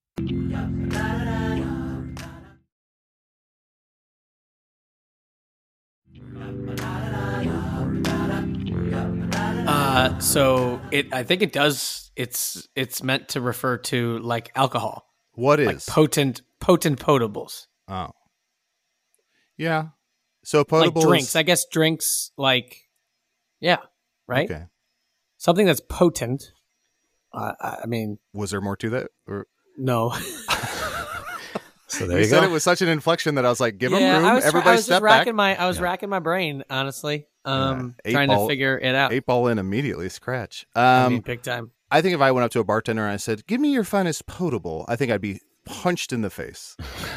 I think it does. It's meant to refer to like alcohol, What is? like potent potables, Oh. Yeah. So potable like drinks. is- I guess drinks, like, yeah, right. Okay. Something that's potent. I mean, Was there more to that? Or no. So there You you said go. it with such an inflection that I was like, give him Yeah, room. I was Everybody just step back. racking my brain, honestly. Eight Trying ball- to figure it out. 8-ball in immediately, scratch. I mean, big time. I think if I went up to a bartender and I said, give me your finest potable, I think I'd be punched in the face.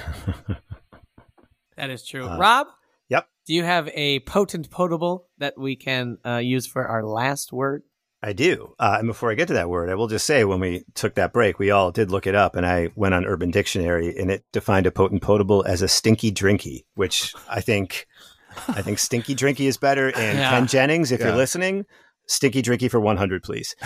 That is true. Rob? Yep. Do you have a potent potable that we can use for our last word? I do. And before I get to that word, I will just say when we took that break, we all did look it up, and I went on Urban Dictionary, and it defined a potent potable as a stinky drinky, which I think stinky drinky is better. And Yeah. Ken Jennings, if Yeah. you're listening, stinky drinky for 100, please.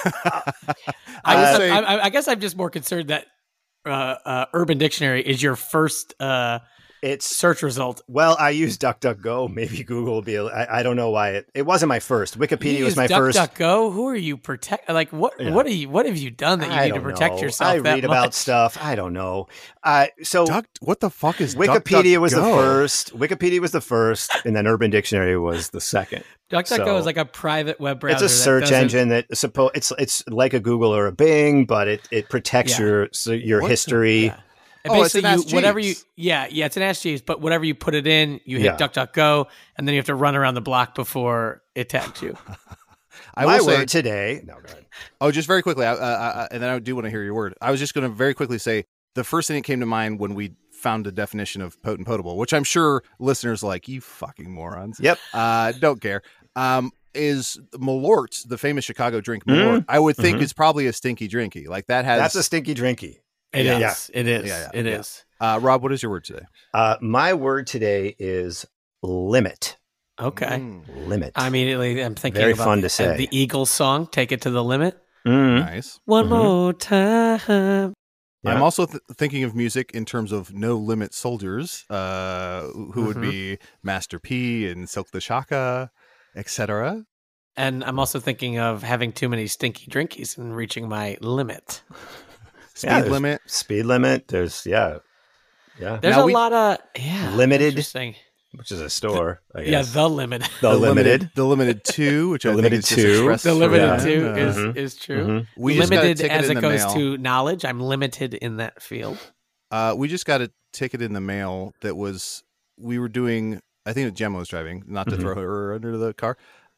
I guess I'm just more concerned that Urban Dictionary is your first It's search result. well, I use DuckDuckGo. Maybe Google will be. I don't know why it wasn't my first. Wikipedia You was use my first. DuckDuckGo? Who are you protect? Like what? Yeah. What have you done that you I need to don't protect know. yourself? I that read about much? stuff. I don't know. So What the fuck is Wikipedia was the DuckDuckGo? first. Wikipedia was the first, and then Urban Dictionary was the second. DuckDuckGo So- is like a private web browser. It's a search that engine that it's like a Google or a Bing, but it protects Yeah. your What? history. Yeah. And Oh, it's basically, an you, Ask whatever Jeeves. you, it's an Ask Jeeves, but whatever you put it in, you hit Yeah. DuckDuckGo, and then you have to run around the block before it tags you. I My will say, word today. No, go ahead. oh, just very quickly, and then I do want to hear your word. I was just going to very quickly say the first thing that came to mind when we found the definition of potent potable, which I'm sure listeners are like, you fucking morons. Yep. Don't care. Is Malort, the famous Chicago drink Malort? I would think it's probably a stinky drinky. Like that has. That's a stinky drinky. It Yeah. is. It is. Yeah, It yeah. is. Rob, what is your word today? My word today is limit. Okay. Limit. Immediately, I'm thinking Very about fun to say. the Eagles song, "Take It to the Limit." Nice. One more time. Yeah. I'm also thinking of music in terms of No Limit Soldiers, who would be Master P and Silk the Shaka, etc. And I'm also thinking of having too many stinky drinkies and reaching my limit. there's limit. Speed limit. There's yeah. There's Now a we- lot of Limited. Interesting. Which is a store. I Yeah, guess. the limit. the limited. The Limited 2, which The I think Limited is just 2. express The for limited that. too is true. Mhm. We just got a Limited ticket as in it the goes mail. to knowledge. I'm limited in that field. We just got a ticket in the mail that was, we were doing, I think Gemma was driving, not to throw her under the car,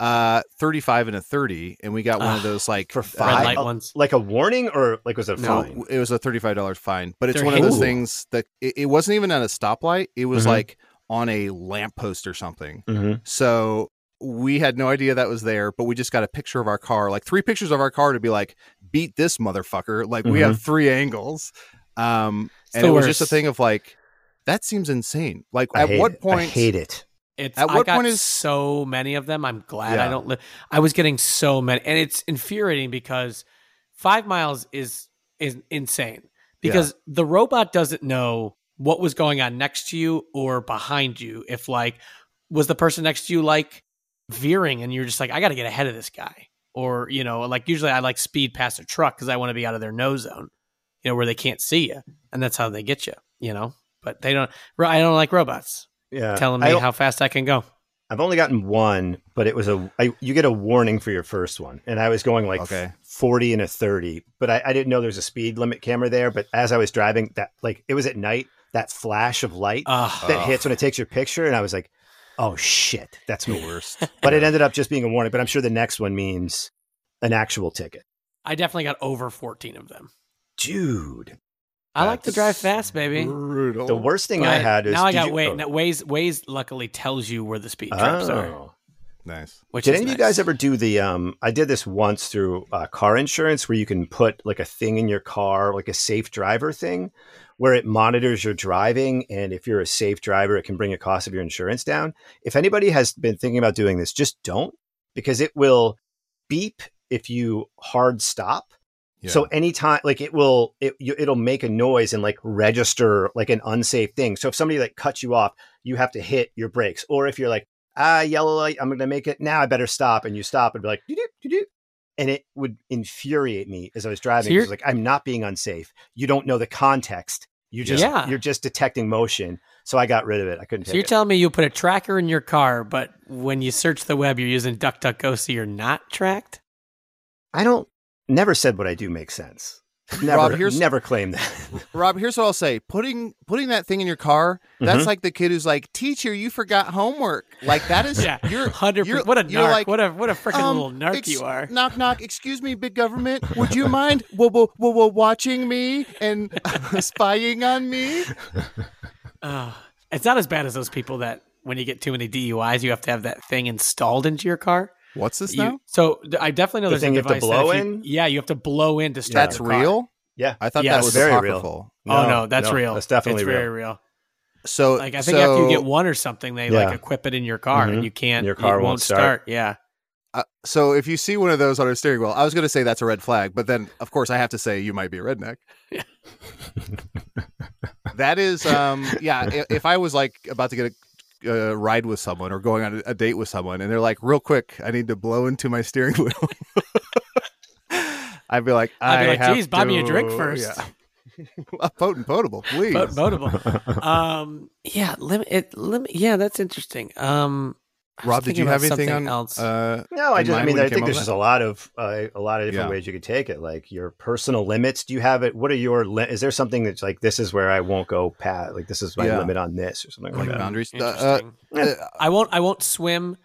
35 and a 30. And we got one of those like, For Red five, light ones. like a warning or like was it a No. fine? it was a $35 fine, but it's They're one of those hidden. things that it wasn't even at a stoplight. It was Mhm. like on a lamppost or something. Mhm. So we had no idea that was there, but we just got a picture of our car, like 3 pictures of our car to be like, beat this motherfucker. Like we have 3 angles. And the it was just a worst. thing of like, that seems insane. Like I at hate what it. point? I hate it. It's At I what got point is- so many of them. I'm glad I Yeah. don't live. I was getting so many, and it's infuriating because 5 miles is insane because the robot doesn't know what was going on next to you or behind you. If like was the person next to you like veering, and you're just like, I got to get ahead of this guy, or like usually I like speed past a truck because I want to be out of their no zone, where they can't see you, and that's how they get you. But they don't. I don't like robots Yeah. telling I me don't- how fast I can go. I've only gotten one, but it was you get a warning for your first one. And I was going like Okay. 40 and a 30, but I didn't know there's a speed limit camera there. But as I was driving that, like it was at night, that flash of light that hits when it takes your picture. And I was like, oh shit, that's the worst. But it ended up just being a warning, but I'm sure the next one means an actual ticket. I definitely got over 14 of them. Dude, I like to drive fast, baby. Brutal. the worst thing But I had is now I did got you- Waze. oh. Now Waze luckily tells you where the speed traps are. Oh. Nice. Which Did is any of you nice. guys ever do the I did this once through car insurance where you can put like a thing in your car, like a safe driver thing, where it monitors your driving, and if you're a safe driver, it can bring the cost of your insurance down. If anybody has been thinking about doing this, just don't, because it will beep if you hard stop. Yeah. So anytime, like it'll make a noise and like register like an unsafe thing. So if somebody like cuts you off, you have to hit your brakes. Or if you're like, yellow light, I'm going to make it now, I better stop. And you stop and be like, doo-doo, doo-doo. And it would infuriate me as I was driving. So you're- It's like, I'm not being unsafe. You don't know the context. You're just detecting motion. So I got rid of it. I couldn't So take you're it. telling me you put a tracker in your car, but when you search the web, you're using DuckDuckGo, so you're not tracked? Never said what I do makes sense. Never claim that. Rob, here's what I'll say. Putting that thing in your car, that's like the kid who's like, teacher, you forgot homework. Like that is you're 100%. What a narc. like, what a freaking little narc you are. Knock knock. Excuse me, big government. Would you mind watching me and spying on me? It's not as bad as those people that when you get too many DUIs, you have to have that thing installed into your car. What's this now? So I definitely know there's a device you have to blow in. You have to blow in to start. That's your car. real. Yeah, I thought Yes. that was Very apocryphal. real. That's real. That's definitely it's real. very real. So Like I think after you get one or something, they like equip it in your car, and you can't. Your car it won't start. Yeah. So if you see one of those on a steering wheel, I was going to say that's a red flag, but then of course I have to say you might be a redneck. Yeah. That is, if I was like about to get a ride with someone or going on a date with someone and they're like, real quick, I need to blow into my steering wheel. I'd be like, geez, buy me a drink first. Yeah. Potable, please. Potable. Yeah, that's interesting. Rob, did you have anything on else? No, I think there's just a lot of different ways you could take it. Like your personal limits. Do you have it? What are your? Is there something that's like this is where I won't go past? Like this is my limit on this or something like that. Boundaries. I won't swim.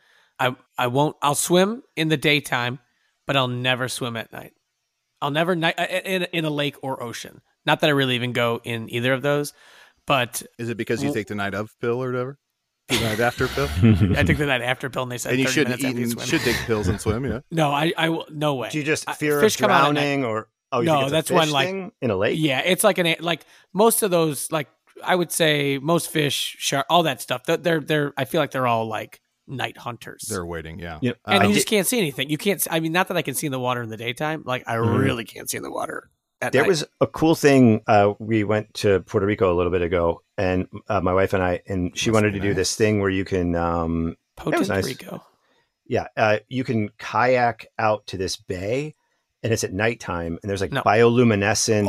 I'll swim in the daytime, but I'll never swim at night. I'll never in a lake or ocean. Not that I really even go in either of those, but is it because you take the night of pill or whatever? The night after pill? I took the night after pill, and they said, and you 30 minutes after you swim. Should take pills and swim, yeah. No, I will. No way. Do you just fear fish of drowning or? Oh, no, think that's it's a fish when like thing in a lake. Yeah, it's like most of those. Like I would say, most fish, shark, all that stuff. They're. I feel like they're all like night hunters. They're waiting, yeah. And you just can't see anything. You can't. I mean, not that I can see in the water in the daytime. Like I really can't see in the water. There was a cool thing. We went to Puerto Rico a little bit ago, and my wife and I, and she wanted to do this thing where you can. It was nice. Rico. Yeah, you can kayak out to this bay, and it's at nighttime, and there's like bioluminescent.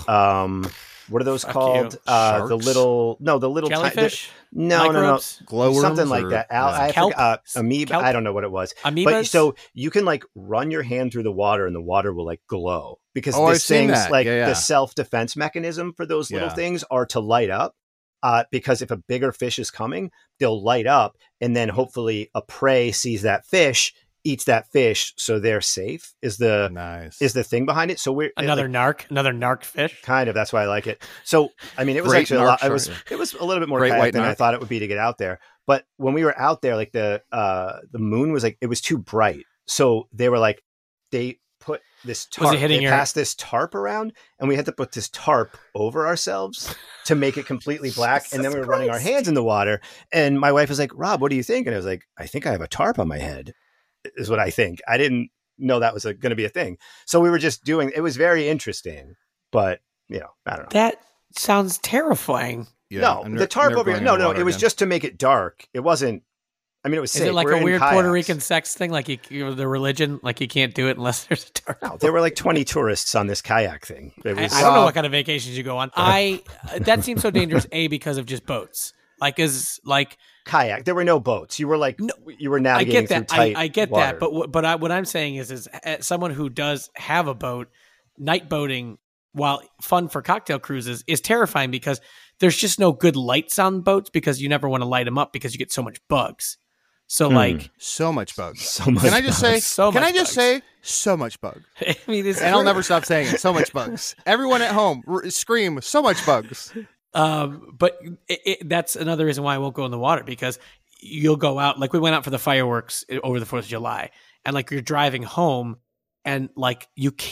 What are those called? The little jellyfish. No, glowworms, something like that. I forgot. Amoeba. Kelp? I don't know what it was. Amoebas? But so you can like run your hand through the water, and the water will like glow because I've this seen thing's that. like Yeah. the self-defense mechanism for those little things are to light up. Because if a bigger fish is coming, they'll light up, and then hopefully a prey sees that fish, eats that fish, so they're safe. Is the thing behind it? So we're another narc fish. Kind of. That's why I like it. So I mean, it was actually a lot. It was a little bit more kayak than I thought it would be to get out there. But when we were out there, like the moon was like it was too bright, so they were like they put this tarp. They passed this tarp around, and we had to put this tarp over ourselves to make it completely black. And then we were running our hands in the water. And my wife was like, "Rob, what do you think?" And I was like, "I think I have a tarp on my head." Is what I think. I didn't know that was going to be a thing. So we were just doing. It was very interesting, but I don't know. That sounds terrifying. Yeah, the tarp over here. No. It was just to make it dark. It wasn't. I mean, it was safe. Is it like a weird Puerto Rican sex thing? Like the religion, like you can't do it unless there's a tarp. No, there were like 20 tourists on this kayak thing. I don't know what kind of vacations you go on. That seems so dangerous. Because of just boats. Like kayak. There were no boats. You were like you were navigating through tight I get water. that, but what I'm saying is as someone who does have a boat, night boating, while fun for cocktail cruises, is terrifying because there's just no good lights on boats because you never want to light them up because you get so much bugs. So like so much bugs. So much. Can I just say? say so much bugs? I mean, and I'll never stop saying it. So much bugs. Everyone at home scream. So much bugs. But that's another reason why I won't go in the water because you'll go out. Like we went out for the fireworks over the 4th of July, and like you're driving home, and like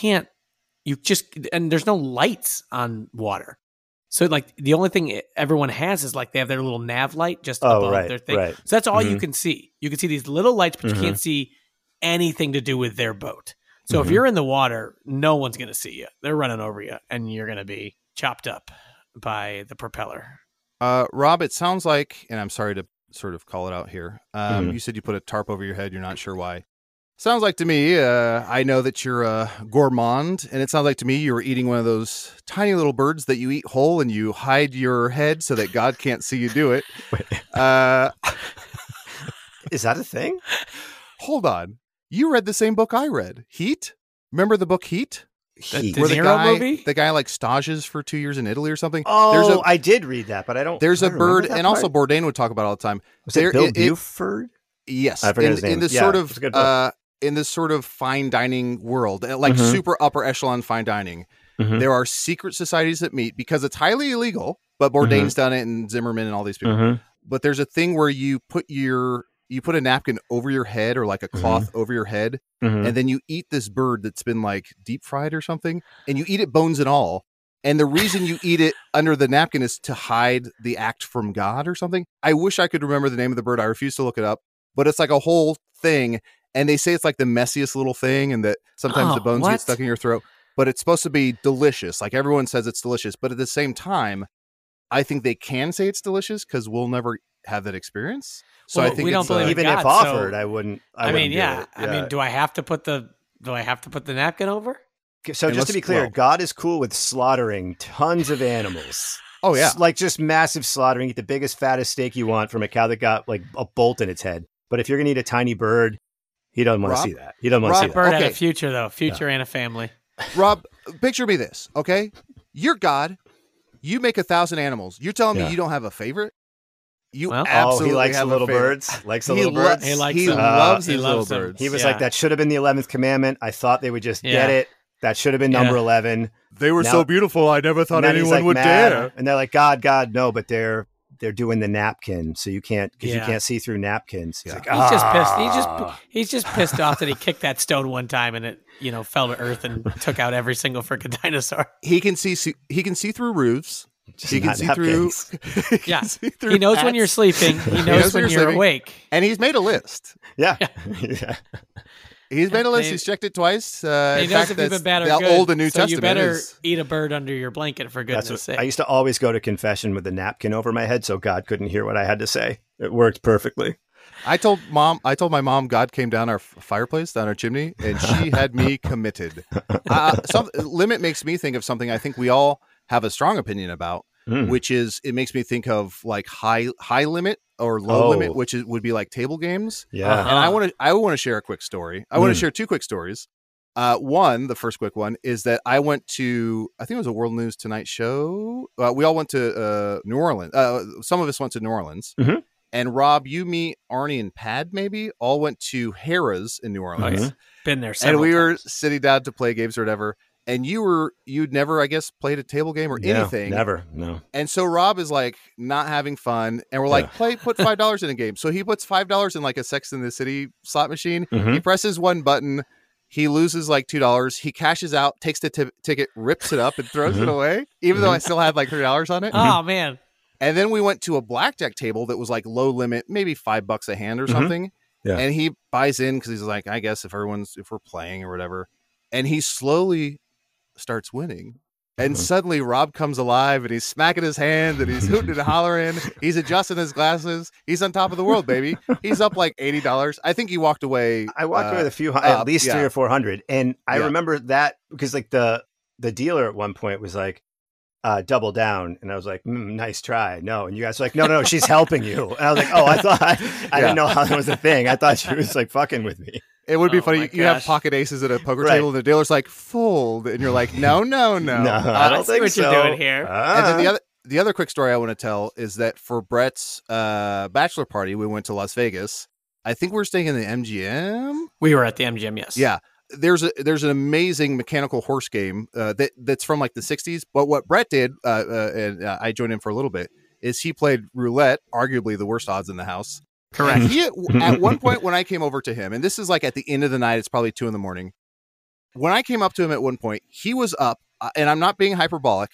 and there's no lights on water. So like the only thing everyone has is like they have their little nav light just above their thing. Right. So that's all you can see. You can see these little lights, but you can't see anything to do with their boat. So if you're in the water, no one's going to see you. They're running over you, and you're going to be chopped up by the propeller. Rob, it sounds like, and I'm sorry to sort of call it out here. You said you put a tarp over your head. You're not sure why. Sounds like to me, I know that you're a gourmand, and it sounds like to me you were eating one of those tiny little birds that you eat whole and you hide your head so that God can't see you do it. Is that a thing? Hold on. You read the same book I read, Heat? Remember the book Heat? Heat. De Where Niro movie? the guy like stages for 2 years in Italy or something. Oh, I did read that, but I don't. There's I a don't remember bird, that and also part. Bourdain would talk about it all the time. Was it Bill Buford? Yes, I forget his name. in this Yeah, sort it's a good of book. in this sort of fine dining world, like Mhm. super upper echelon fine dining. Mhm. There are secret societies that meet because it's highly illegal. But Bourdain's done it, and Zimmerman, and all these people. Mhm. But there's a thing where you put a napkin over your head or like a cloth over your head, Mhm. and then you eat this bird that's been like deep fried or something, and you eat it bones and all. And the reason you eat it under the napkin is to hide the act from God or something. I wish I could remember the name of the bird. I refuse to look it up, but it's like a whole thing. And they say it's like the messiest little thing, and that sometimes the bones what? get stuck in your throat, but it's supposed to be delicious. Like everyone says it's delicious, but at the same time, I think they can say it's delicious because we'll never have that experience. So Well, I think we don't it's, believe in Even God, if so- offered, I wouldn't. I mean, wouldn't do yeah. it. I mean, do I have to put the napkin over? So Unless- just to be clear, well- God is cool with slaughtering tons of animals. Oh, yeah. Like just massive slaughtering. Eat the biggest, fattest steak you want from a cow that got like a bolt in its head. But if you're gonna eat a tiny bird, he doesn't want to Rob? see that. He doesn't want to see Rob, that. Bird had Okay. a future though, and a family. Rob, picture me this, okay? You're God. You make 1,000 animals. You're telling me Yeah. you don't have a favorite? You Well- absolutely he likes the have a little favorite. birds. Likes the He little lo- birds. He likes he them. loves He his loves little them. birds. He was Yeah. like, that should have been the 11th commandment. I thought they would just Yeah. get it. That should have been number Yeah. 11. They were Now- so beautiful. I never thought And then he's, anyone like, would mad. dare. And they're like, God, no, but they're doing the napkin, so you can't because you Yeah. can't see through napkins. He's Yeah. like, He's just pissed. "Ah." He's just pissed off that he kicked that stone one time and it, fell to earth and took out every single freaking dinosaur. He can see through roofs. Just He can not see napkins. through. he can Yeah. see through He knows when hats. you're sleeping. He knows when you're you're sleeping. awake. And he's made a list. Yeah. Yeah. He's made a list. He- He's checked it twice. He in knows fact, if you've that's been bad or the good. Old and New so Testament you better is. eat a bird under your blanket for That's goodness what, sake. I used to always go to confession with a napkin over my head so God couldn't hear what I had to say. It worked perfectly. I told my mom God came down our fireplace, down our chimney, and she had me committed. Limit makes me think of something I think we all have a strong opinion about, which is it makes me think of like high limit or low limit, which would be like table games. Yeah. And I want to share a quick story. I want to share two quick stories. One, the first quick one is that I went to, I think it was a World News Tonight show. We all went to New Orleans. Some of us went to New Orleans. Mhm. And Rob, you, me, Arnie, and Pad maybe all went to Harrah's in New Orleans. Mhm. Been there And several we were times. sitting down to play games or whatever. And you'd never, I guess, played a table game or anything. Never. No. And so Rob is like not having fun, and we're like, put $5 in a game. So he puts $5 in like a Sex in the City slot machine. Mhm. He presses one button, he loses like $2. He cashes out, takes the ticket, rips it up, and throws it away. Even though I still had like $3 on it. Oh man. And then we went to a blackjack table that was like low limit, maybe $5 a hand or something. Yeah. And he buys in because he's like, I guess if we're playing or whatever. And he slowly starts winning. And suddenly Rob comes alive and he's smacking his hands and he's hooting and hollering. He's adjusting his glasses. He's on top of the world, baby. He's up like $80. I think he walked away. I walked away with a few, at least yeah. 300 or 400. And I Yeah. remember that because like the dealer at one point was like, double down. And I was like, nice try. No. And you guys were like, no, she's helping you. And I was like, oh, I didn't know how that was a thing. I thought she was like fucking with me. It would be Oh funny. my You have gosh. pocket aces at a poker Right. table and the dealer's like, fold. And you're like, no. No, I don't see think what you're so. doing here. And then the other quick story I want to tell is that for Brett's bachelor party, we went to Las Vegas. I think we're staying in the MGM. We were at the MGM, yes. Yeah, there's an amazing mechanical horse game that's from like the 60s. But what Brett did, and I joined in for a little bit, is he played roulette, arguably the worst odds in the house. Correct. He at one point when I came over to him, and this is like at the end of the night, it's probably 2 a.m. When I came up to him at one point, he was up, and I'm not being hyperbolic.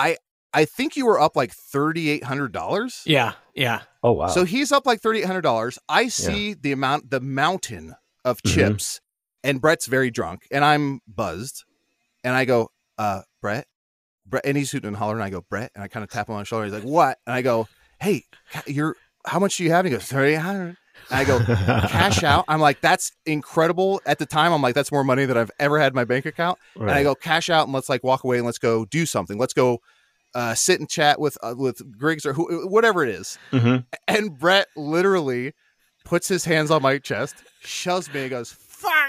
I think you were up like $3,800. Yeah. Oh, wow. So he's up like $3,800. I see the mountain of chips, and Brett's very drunk, and I'm buzzed, and I go, Brett, and he's hooting and hollering. And I go, Brett, and I kind of tap him on the shoulder. He's like, what? And I go, hey, how much do you have? And he goes, $3,800. And I go, cash out. I'm like, that's incredible. At the time, I'm like, that's more money than I've ever had in my bank account. Right. And I go, cash out, and let's like walk away and let's go do something. Let's go sit and chat with Griggs or whatever it is. And Brett literally puts his hands on my chest, shoves me, and goes, fuck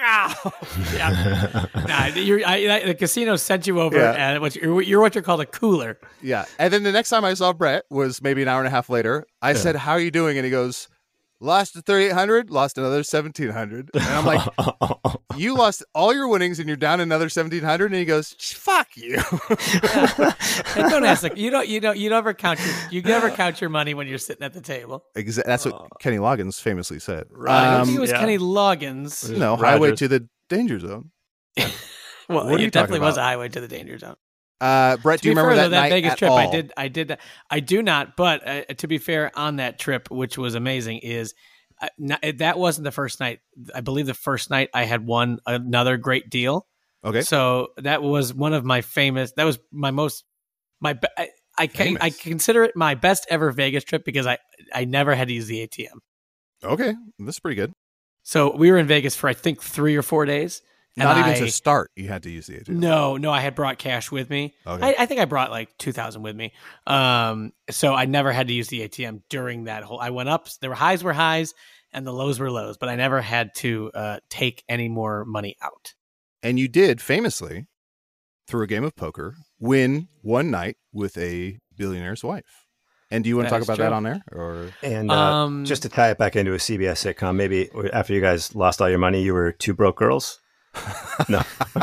Yeah. Nah, the casino sent you over, and you're what you're called a cooler. Yeah. And then the next time I saw Brett was maybe an hour and a half later. I said, "How are you doing?" And he goes, "Lost to 3,800, lost another 1,700." And I'm like, "You lost all your winnings and you're down another 1,700?" And he goes, "Fuck you." And don't ask. Like, you never count your money when you're sitting at the table. That's what Kenny Loggins famously said. I don't think it was Kenny Loggins. No, Highway to the Danger Zone. Well, What are you it definitely talking was a about? Highway to the Danger Zone. Brett, do you remember that night Vegas at trip? all? I did that. I do not. But to be fair, on that trip, which was amazing, is that wasn't the first night. I believe the first night I had won another great deal. Okay. So that was one of my famous. That was my most. I consider it my best ever Vegas trip because I never had to use the ATM. Okay, that's pretty good. So we were in Vegas for I think 3 or 4 days. Not even to start, you had to use the ATM. No, I had brought cash with me. Okay. I think I brought like 2,000 with me. So I never had to use the ATM during that whole. I went up. There were highs, and the lows were lows, but I never had to take any more money out. And you did famously, through a game of poker, win one night with a billionaire's wife. And do you want to talk about that on there? Or And just to tie it back into a CBS sitcom, maybe after you guys lost all your money, you were two broke girls? No.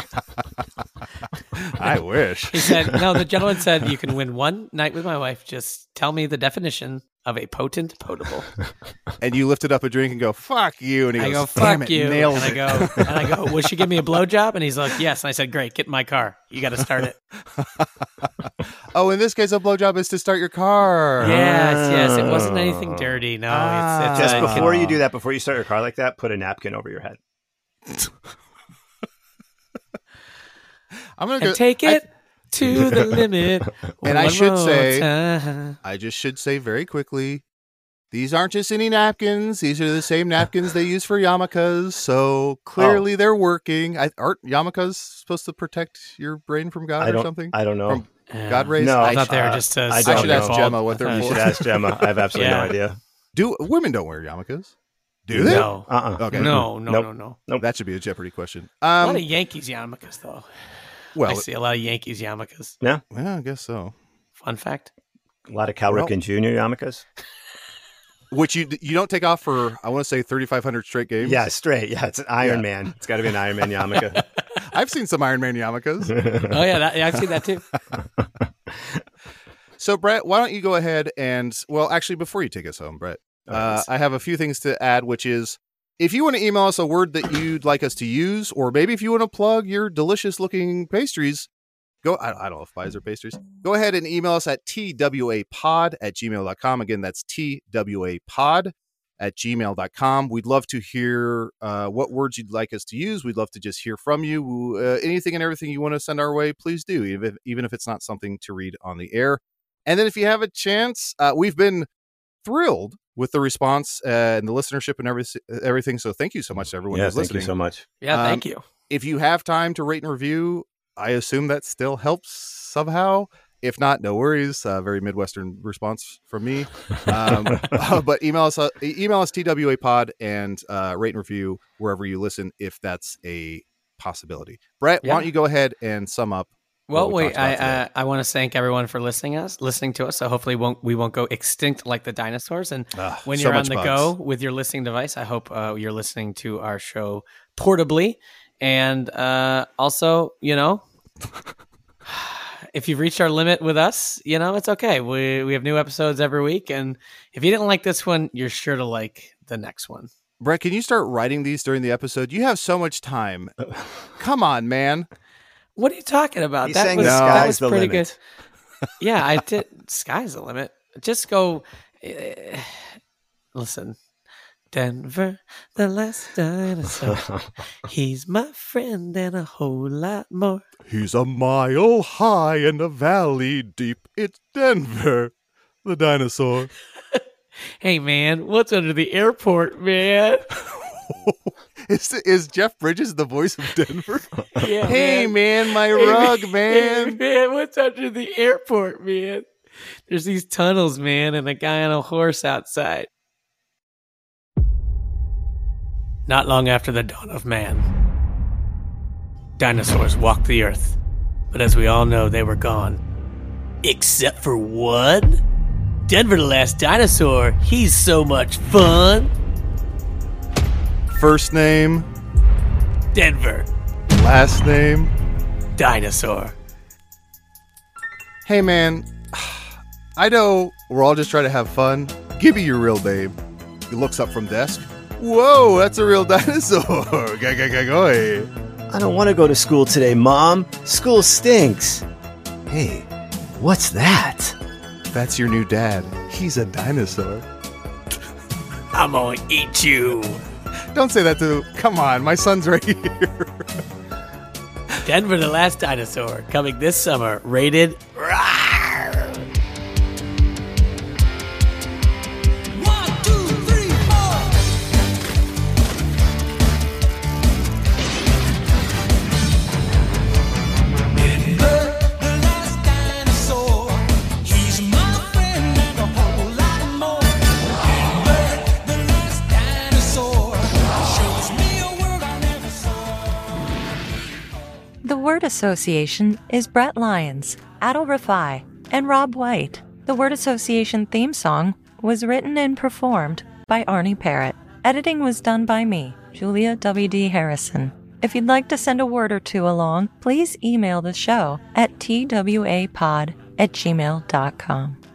I wish. He said, no, the gentleman said, you can win one night with my wife. Just tell me the definition of a potent potable. And you lifted up a drink and go, "Fuck you." And he goes, I go, "Damn fuck it, you. nailed And I go, will she give me a blowjob? And he's like, yes. And I said, great, get in my car. You got to start it. Oh, in this case, a blowjob is to start your car. Yes. It wasn't anything dirty. No, it's Just before you do that, before you start your car like that, put a napkin over your head. I'm gonna go take it to the limit. And I should say, I just should say very quickly, these aren't just any napkins. These are the same napkins they use for yarmulkes. So clearly they're working. Aren't yarmulkes supposed to protect your brain from God or something? I don't know. From God rays? No, I thought they were just. I should ask Gemma what they're for. You should ask Gemma. I have absolutely no idea. Women don't wear yarmulkes? Do they? No. Okay. No. That should be a Jeopardy question. A lot of Yankees yarmulkes, though. Well, I see a lot of Yankees yarmulkes. Yeah? Yeah, I guess so. Fun fact. A lot of Cal Ripken Jr. yarmulkes. Which you don't take off for, I want to say, 3,500 straight games? Yeah, straight. Yeah, it's an Iron Man. It's got to be an Iron Man yarmulke. I've seen some Iron Man yarmulkes. Oh, yeah, I've seen that too. So, Brett, why don't you go ahead and, well, actually, before you take us home, Brett, I have a few things to add, which is, if you want to email us a word that you'd like us to use, or maybe if you want to plug your delicious-looking pastries, I don't know if pies are pastries. Go ahead and email us at twapod@gmail.com. Again, that's twapod@gmail.com. We'd love to hear what words you'd like us to use. We'd love to just hear from you. Anything and everything you want to send our way, please do, even if it's not something to read on the air. And then if you have a chance, we've been thrilled with the response and the listenership and everything. So thank you so much to everyone who's listening. Thank you so much. Yeah, thank you. If you have time to rate and review, I assume that still helps somehow. If not, no worries. Very Midwestern response from me. But email us twapod and rate and review wherever you listen if that's a possibility. Brett, why don't you go ahead and sum up? Well, I want to thank everyone for listening to us. So hopefully we won't go extinct like the dinosaurs. And when you're on the go with your listening device, I hope you're listening to our show portably. And also, if you've reached our limit with us, it's okay. We have new episodes every week. And if you didn't like this one, you're sure to like the next one. Brett, can you start writing these during the episode? You have so much time. Come on, man. What are you talking about? He's that was pretty good. Yeah, I did. Sky's the limit. Just go. Listen, Denver, the last dinosaur. He's my friend and a whole lot more. He's a mile high and a valley deep. It's Denver, the dinosaur. Hey, man, what's under the airport, man? Is Jeff Bridges the voice of Denver? Yeah, hey, man, my rug, man. Hey, man, what's under the airport, man? There's these tunnels, man, and a guy on a horse outside. Not long after the dawn of man, dinosaurs walked the earth. But as we all know, they were gone. Except for one? Denver the Last Dinosaur, he's so much fun. First name, Denver. last name. Dinosaur. Hey man, I know we're all just trying to have fun. Give me your real name. He looks up from desk. Whoa, that's a real dinosaur. Goy. I don't want to go to school today, Mom. School stinks. Hey, what's that? That's your new dad. He's a dinosaur. I'm gonna eat you. Don't say that to... Come on, my son's right here. Denver the Last Dinosaur, coming this summer, rated RAR. 1, 2, 3, 4. Denver the Last Dinosaur, he's my friend and a whole lot more. Denver the Last Dinosaur shows me a world I never saw. The Word Association is Brett Lyons, Adil Rafai, and Rob White. The Word Association theme song was written and performed by Arnie Parrott. Editing was done by me, Julia W.D. Harrison. If you'd like to send a word or two along, please email the show at twapod@gmail.com.